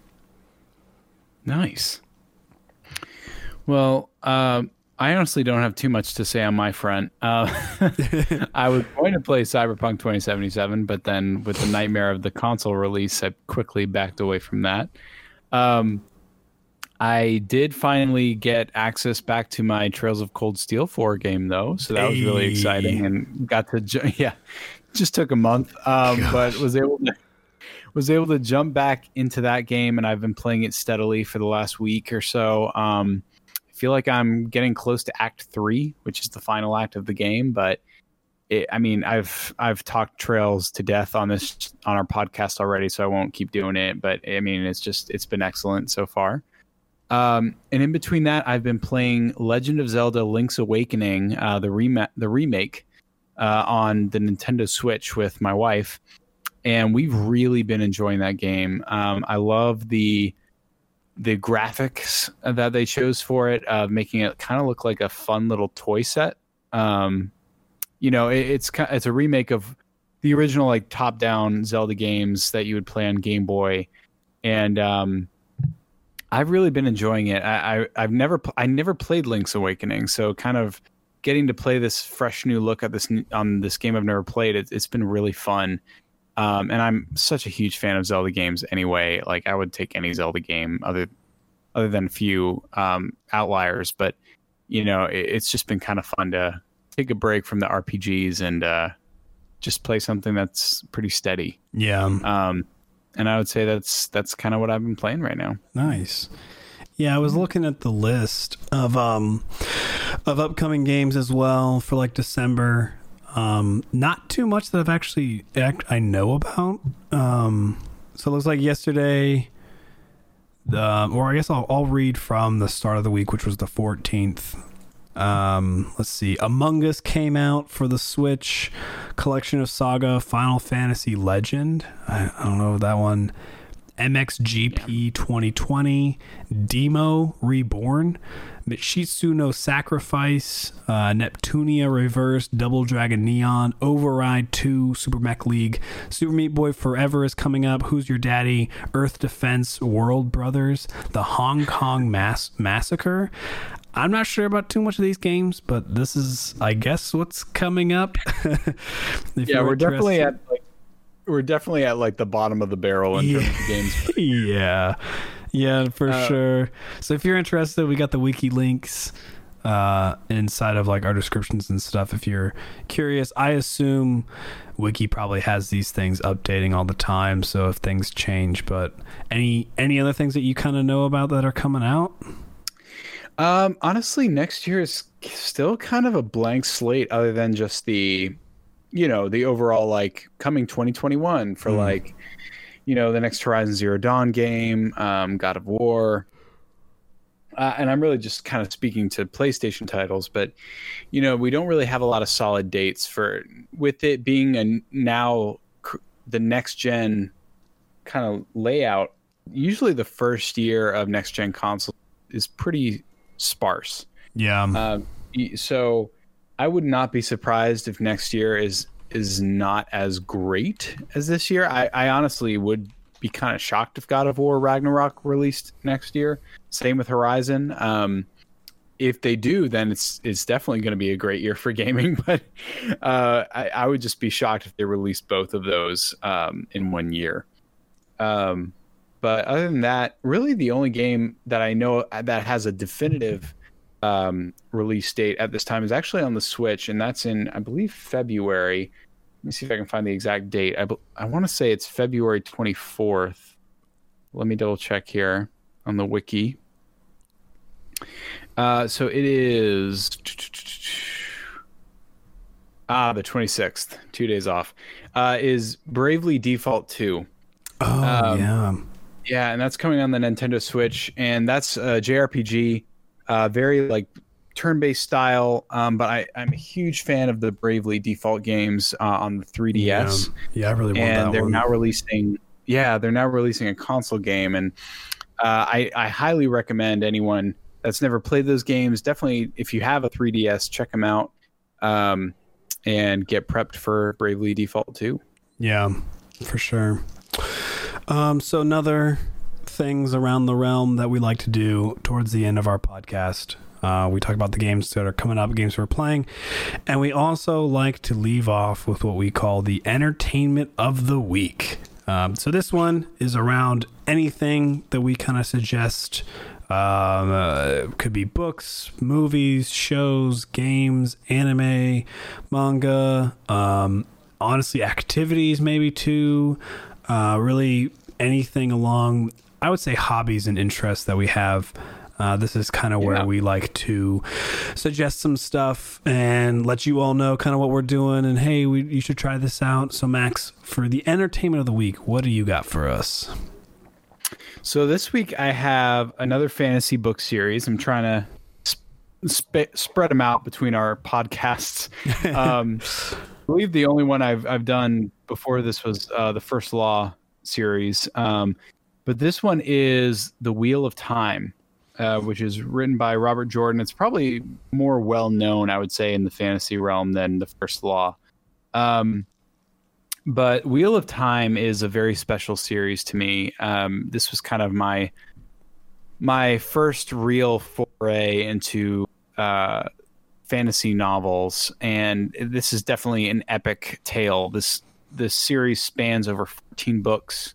Nice. Well, I honestly don't have too much to say on my front. I was going to play Cyberpunk 2077, but then with the nightmare of the console release, I quickly backed away from that. I did finally get access back to my Trails of Cold Steel 4 game, though, so that was really exciting, and got to just took a month, but was able to jump back into that game, and I've been playing it steadily for the last week or so. I feel like I'm getting close to Act 3, which is the final act of the game, but I've talked Trails to death on our podcast already, so I won't keep doing it, but I mean, it's been excellent so far. And in between that, I've been playing Legend of Zelda Link's Awakening, the remake, on the Nintendo Switch with my wife, and we've really been enjoying that game. I love the graphics that they chose for it, making it kind of look like a fun little toy set. It's a remake of the original like top-down Zelda games that you would play on Game Boy, and I've really been enjoying it. I never played Link's Awakening, so kind of getting to play this fresh new look at this game I've never played, it's been really fun. And I'm such a huge fan of Zelda games anyway. Like I would take any Zelda game other than a few outliers, but it's just been kind of fun to take a break from the RPGs and just play something that's pretty steady. Yeah. And I would say that's kind of what I've been playing right now. Nice. Yeah, I was looking at the list of upcoming games as well for like December. Not too much that I know about. So it looks like yesterday, or I guess I'll read from the start of the week, which was the 14th. Let's see. Among Us came out for the Switch. Collection of Saga, Final Fantasy Legend. I don't know that one. MXGP 2020, Demo Reborn, Mishitsu no Sacrifice, Neptunia Reverse, Double Dragon Neon, Override 2, Super Mech League, Super Meat Boy Forever is coming up, Who's Your Daddy, Earth Defense, World Brothers, The Hong Kong Massacre. I'm not sure about too much of these games, but this is, I guess, what's coming up. Yeah, we're definitely at like the bottom of the barrel in terms of games. Yeah, for sure. So if you're interested, we got the wiki links inside of like our descriptions and stuff. If you're curious, I assume wiki probably has these things updating all the time. So if things change, but any other things that you kind of know about that are coming out? Honestly, next year is still kind of a blank slate, other than just the overall like coming 2021 for like, the next Horizon Zero Dawn game, God of War. And I'm really just kind of speaking to PlayStation titles, but, we don't really have a lot of solid dates for, with it being the next gen kind of layout. Usually the first year of next gen console is pretty sparse. Yeah. So I would not be surprised if next year is not as great as this year. I honestly would be kind of shocked if God of War Ragnarok released next year. Same with Horizon. If they do, then it's definitely going to be a great year for gaming. But I would just be shocked if they released both of those in one year. But other than that, really the only game that I know that has a definitive release date at this time is actually on the Switch, and that's in, I believe, February. Let me see if I can find the exact date. I want to say it's February 24th. Let me double check here on the wiki. So it is the 26th, 2 days off, is Bravely Default 2. Oh, yeah. Yeah, and that's coming on the Nintendo Switch, and that's a JRPG, very like turn-based style. But I'm a huge fan of the Bravely Default games on the 3DS. Yeah, I really want that one. And they're now releasing a console game, and I highly recommend anyone that's never played those games. Definitely, if you have a 3DS, check them out, and get prepped for Bravely Default 2. Yeah, for sure. So another things around the realm that we like to do towards the end of our podcast, we talk about the games that are coming up, games we're playing, and we also like to leave off with what we call the entertainment of the week. So this one is around anything that we kind of suggest. Could be books, movies, shows, games, anime, manga, honestly activities maybe too. Really anything along, I would say, hobbies and interests that we have. This is kind of where we like to suggest some stuff and let you all know kind of what we're doing. And hey, you should try this out. So Max, for the entertainment of the week, what do you got for us? So this week I have another fantasy book series. I'm trying to spread them out between our podcasts. I believe the only one I've done before this was the First Law series. But this one is The Wheel of Time, which is written by Robert Jordan. It's probably more well known, I would say, in the fantasy realm than The First Law. But Wheel of Time is a very special series to me. This was kind of my first real foray into fantasy novels, and this is definitely an epic tale. This series spans over 14 books.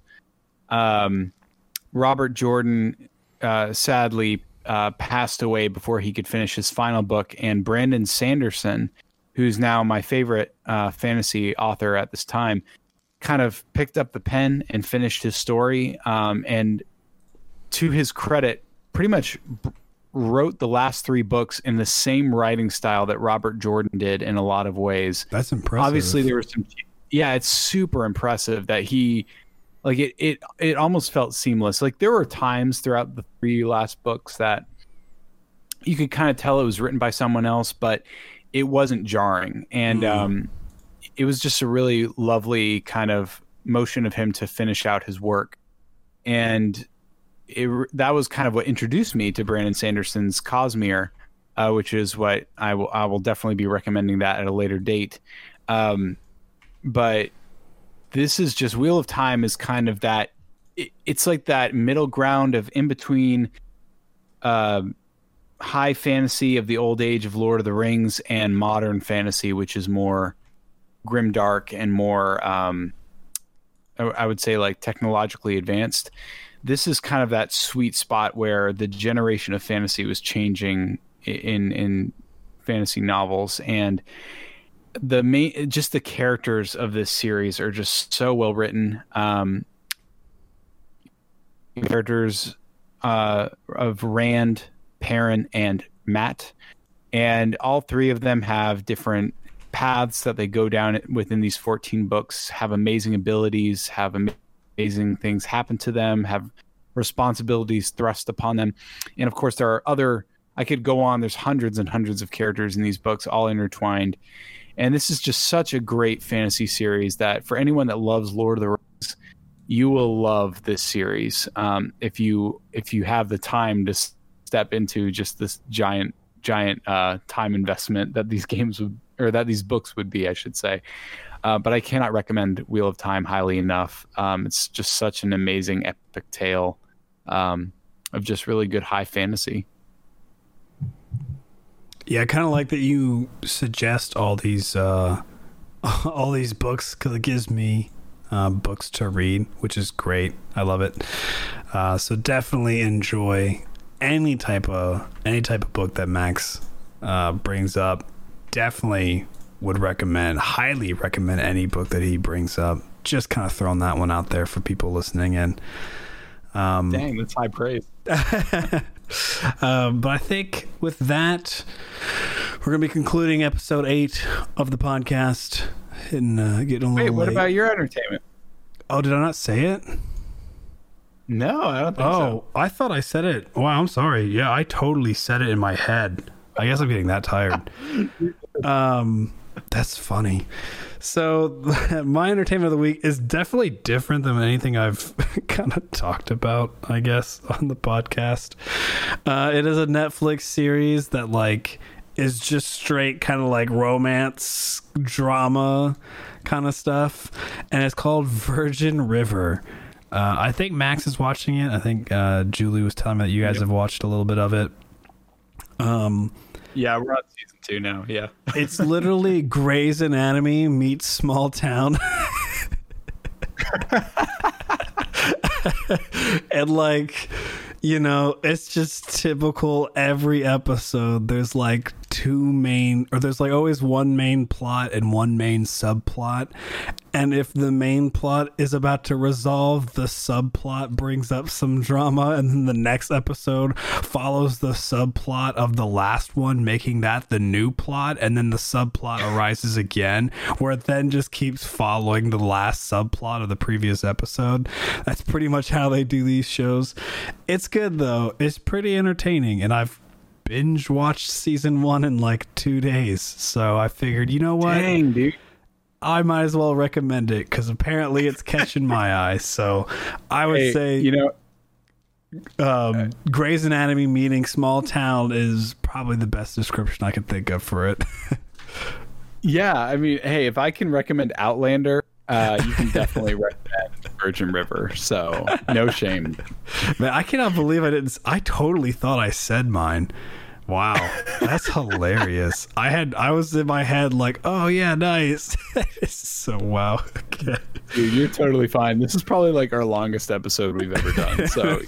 Robert Jordan sadly passed away before he could finish his final book, and Brandon Sanderson, who's now my favorite fantasy author at this time, kind of picked up the pen and finished his story. And to his credit, pretty much wrote the last three books in the same writing style that Robert Jordan did in a lot of ways. That's impressive. Obviously, there was some. Yeah, it's super impressive that he, like, it almost felt seamless. Like, there were times throughout the three last books that you could kind of tell it was written by someone else, but it wasn't jarring. And it was just a really lovely kind of motion of him to finish out his work. and that was kind of what introduced me to Brandon Sanderson's Cosmere, which is what I will definitely be recommending that at a later date. But this is just Wheel of Time is kind of that. It's like that middle ground of in between high fantasy of the old age of Lord of the Rings and modern fantasy, which is more grimdark and more, I would say, like technologically advanced. This is kind of that sweet spot where the generation of fantasy was changing in fantasy novels, and just the characters of this series are just so well written. Characters of Rand, Perrin, and Mat, and all three of them have different paths that they go down within these 14 books, have amazing abilities, have amazing things happen to them, have responsibilities thrust upon them. And of course there are other, I could go on, there's hundreds and hundreds of characters in these books all intertwined. And this is just such a great fantasy series that for anyone that loves Lord of the Rings, you will love this series. If you have the time to step into just this giant time investment that these games would, or that these books would be, I should say. But I cannot recommend Wheel of Time highly enough. It's just such an amazing epic tale of just really good high fantasy. Yeah, I kind of like that you suggest all these books, because it gives me books to read, which is great. I love it. So definitely enjoy any type of book that Max brings up. Definitely would highly recommend any book that he brings up. Just kind of throwing that one out there for people listening in. Dang, that's high praise. But I think with that, we're going to be concluding episode 8 of the podcast. And getting a little Wait, what late. about your entertainment? Oh, did I not say it? No, I don't think so. Oh, I thought I said it. Wow, I'm sorry. Yeah, I totally said it in my head. I guess I'm getting that tired. That's funny. So my entertainment of the week is definitely different than anything I've kind of talked about, I guess, on the podcast. It is a Netflix series that like is just straight kind of like romance drama kind of stuff, and it's called Virgin River. I think Max is watching it. I think Julie was telling me that you guys have watched a little bit of it. Yeah, we're on season 2 now. Yeah. It's literally Grey's Anatomy meets Small Town. And like, you know, it's just typical. Every episode there's like there's like always one main plot and one main subplot, and if the main plot is about to resolve, the subplot brings up some drama, and then the next episode follows the subplot of the last one, making that the new plot, and then the subplot arises again, where it then just keeps following the last subplot of the previous episode. That's pretty much how they do these shows. It's good though. It's pretty entertaining, and I've binge watched season 1 in like 2 days, so I figured, you know what? Dang, dude. I might as well recommend it because apparently it's catching my eye. So I would say, you know, Grey's Anatomy meeting Small Town is probably the best description I can think of for it. Yeah, I mean, hey, if I can recommend Outlander, you can definitely recommend Virgin River. So no shame. Man, I cannot believe I totally thought I said mine. Wow, that's hilarious. I was in my head like, oh yeah, nice. So wow. Okay. Dude, you're totally fine. This is probably like our longest episode we've ever done. So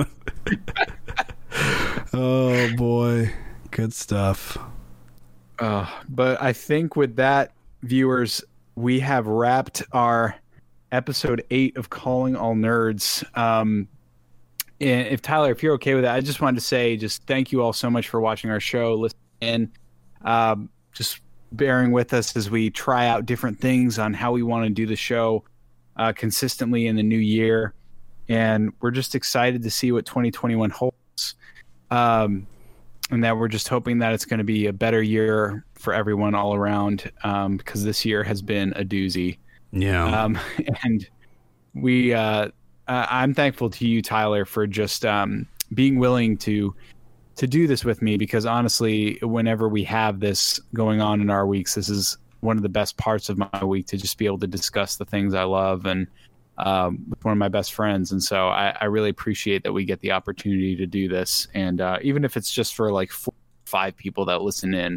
oh boy, good stuff. But I think with that, viewers, we have wrapped our episode 8 of Calling All Nerds. And if Tyler, if you're okay with that, I just wanted to say just thank you all so much for watching our show, listening in, just bearing with us as we try out different things on how we want to do the show consistently in the new year. And we're just excited to see what 2021 holds. And that we're just hoping that it's going to be a better year for everyone all around, because this year has been a doozy. Yeah. And we I'm thankful to you, Tyler, for just being willing to do this with me, because honestly, whenever we have this going on in our weeks, this is one of the best parts of my week, to just be able to discuss the things I love and with one of my best friends. And so I really appreciate that we get the opportunity to do this. And even if it's just for like 4 or 5 people that listen in,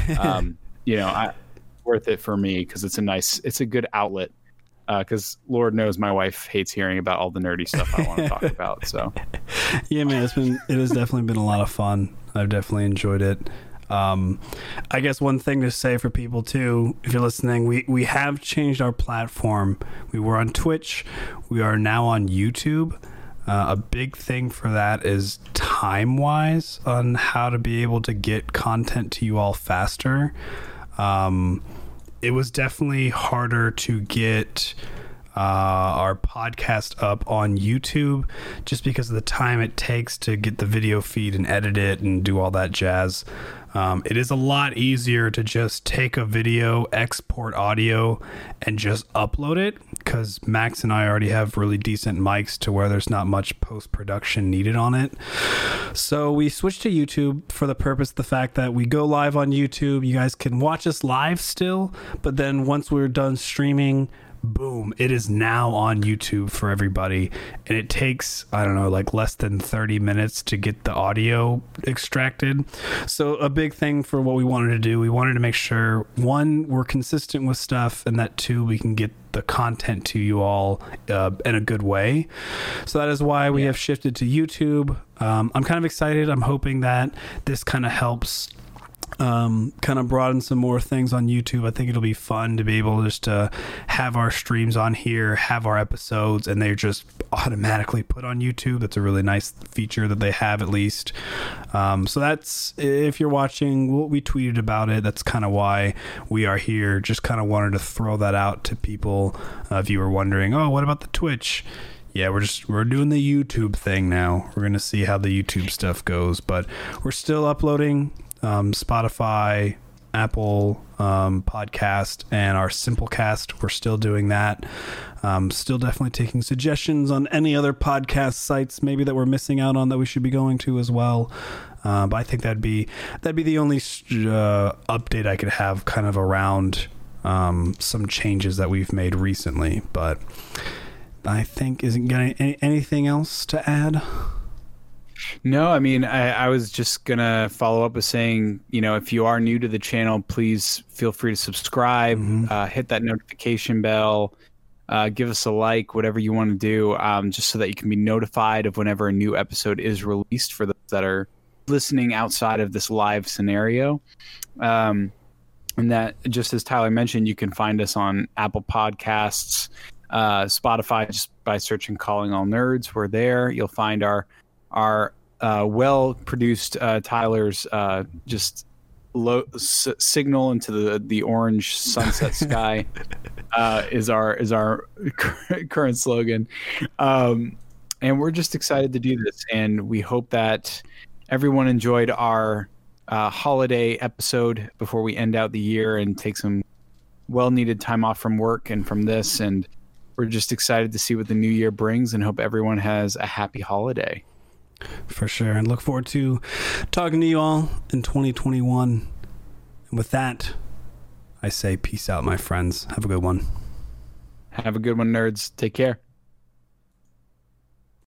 worth it for me, because it's a good outlet. Because Lord knows my wife hates hearing about all the nerdy stuff I want to talk about. So, yeah, man, it has definitely been a lot of fun. I've definitely enjoyed it. I guess one thing to say for people too, if you're listening, we have changed our platform. We were on Twitch. We are now on YouTube. A big thing for that is time-wise on how to be able to get content to you all faster. It was definitely harder to get our podcast up on YouTube, just because of the time it takes to get the video feed and edit it and do all that jazz. It is a lot easier to just take a video, export audio, and just upload it, because Max and I already have really decent mics to where there's not much post-production needed on it. So we switched to YouTube for the purpose of the fact that we go live on YouTube. You guys can watch us live still, but then once we're done streaming, boom, it is now on YouTube for everybody, and it takes, I don't know, like less than 30 minutes to get the audio extracted. So a big thing for what we wanted to do, we wanted to make sure, 1, we're consistent with stuff, and that 2, we can get the content to you all in a good way. So that is why we have shifted to YouTube. I'm kind of excited. I'm hoping that this kind of helps kind of broaden some more things on YouTube. I think it'll be fun to be able just to have our streams on here, have our episodes, and they're just automatically put on YouTube. That's a really nice feature that they have, at least. So that's, if you're watching, we tweeted about it. That's kind of why we are here. Just kind of wanted to throw that out to people. If you were wondering, oh, what about the Twitch? Yeah, we're doing the YouTube thing now. We're going to see how the YouTube stuff goes, but we're still uploading Spotify, Apple podcast, and our Simplecast. We're still doing that. Still definitely taking suggestions on any other podcast sites maybe that we're missing out on that we should be going to as well. But I think that'd be the only update I could have kind of around some changes that we've made recently. But I think, isn't got anything else to add? No, I mean, I was just going to follow up with saying, if you are new to the channel, please feel free to subscribe, hit that notification bell, give us a like, whatever you want to do, just so that you can be notified of whenever a new episode is released for those that are listening outside of this live scenario. And that, just as Tyler mentioned, you can find us on Apple Podcasts, Spotify, just by searching Calling All Nerds. We're there. You'll find our well-produced Tyler's just signal into the orange sunset sky is our current slogan, and we're just excited to do this, and we hope that everyone enjoyed our holiday episode before we end out the year and take some well-needed time off from work and from this, and we're just excited to see what the new year brings, and hope everyone has a happy holiday. For sure, and look forward to talking to you all in 2021. And with that, I say peace out, my friends. Have a good one. Have a good one, nerds. Take care.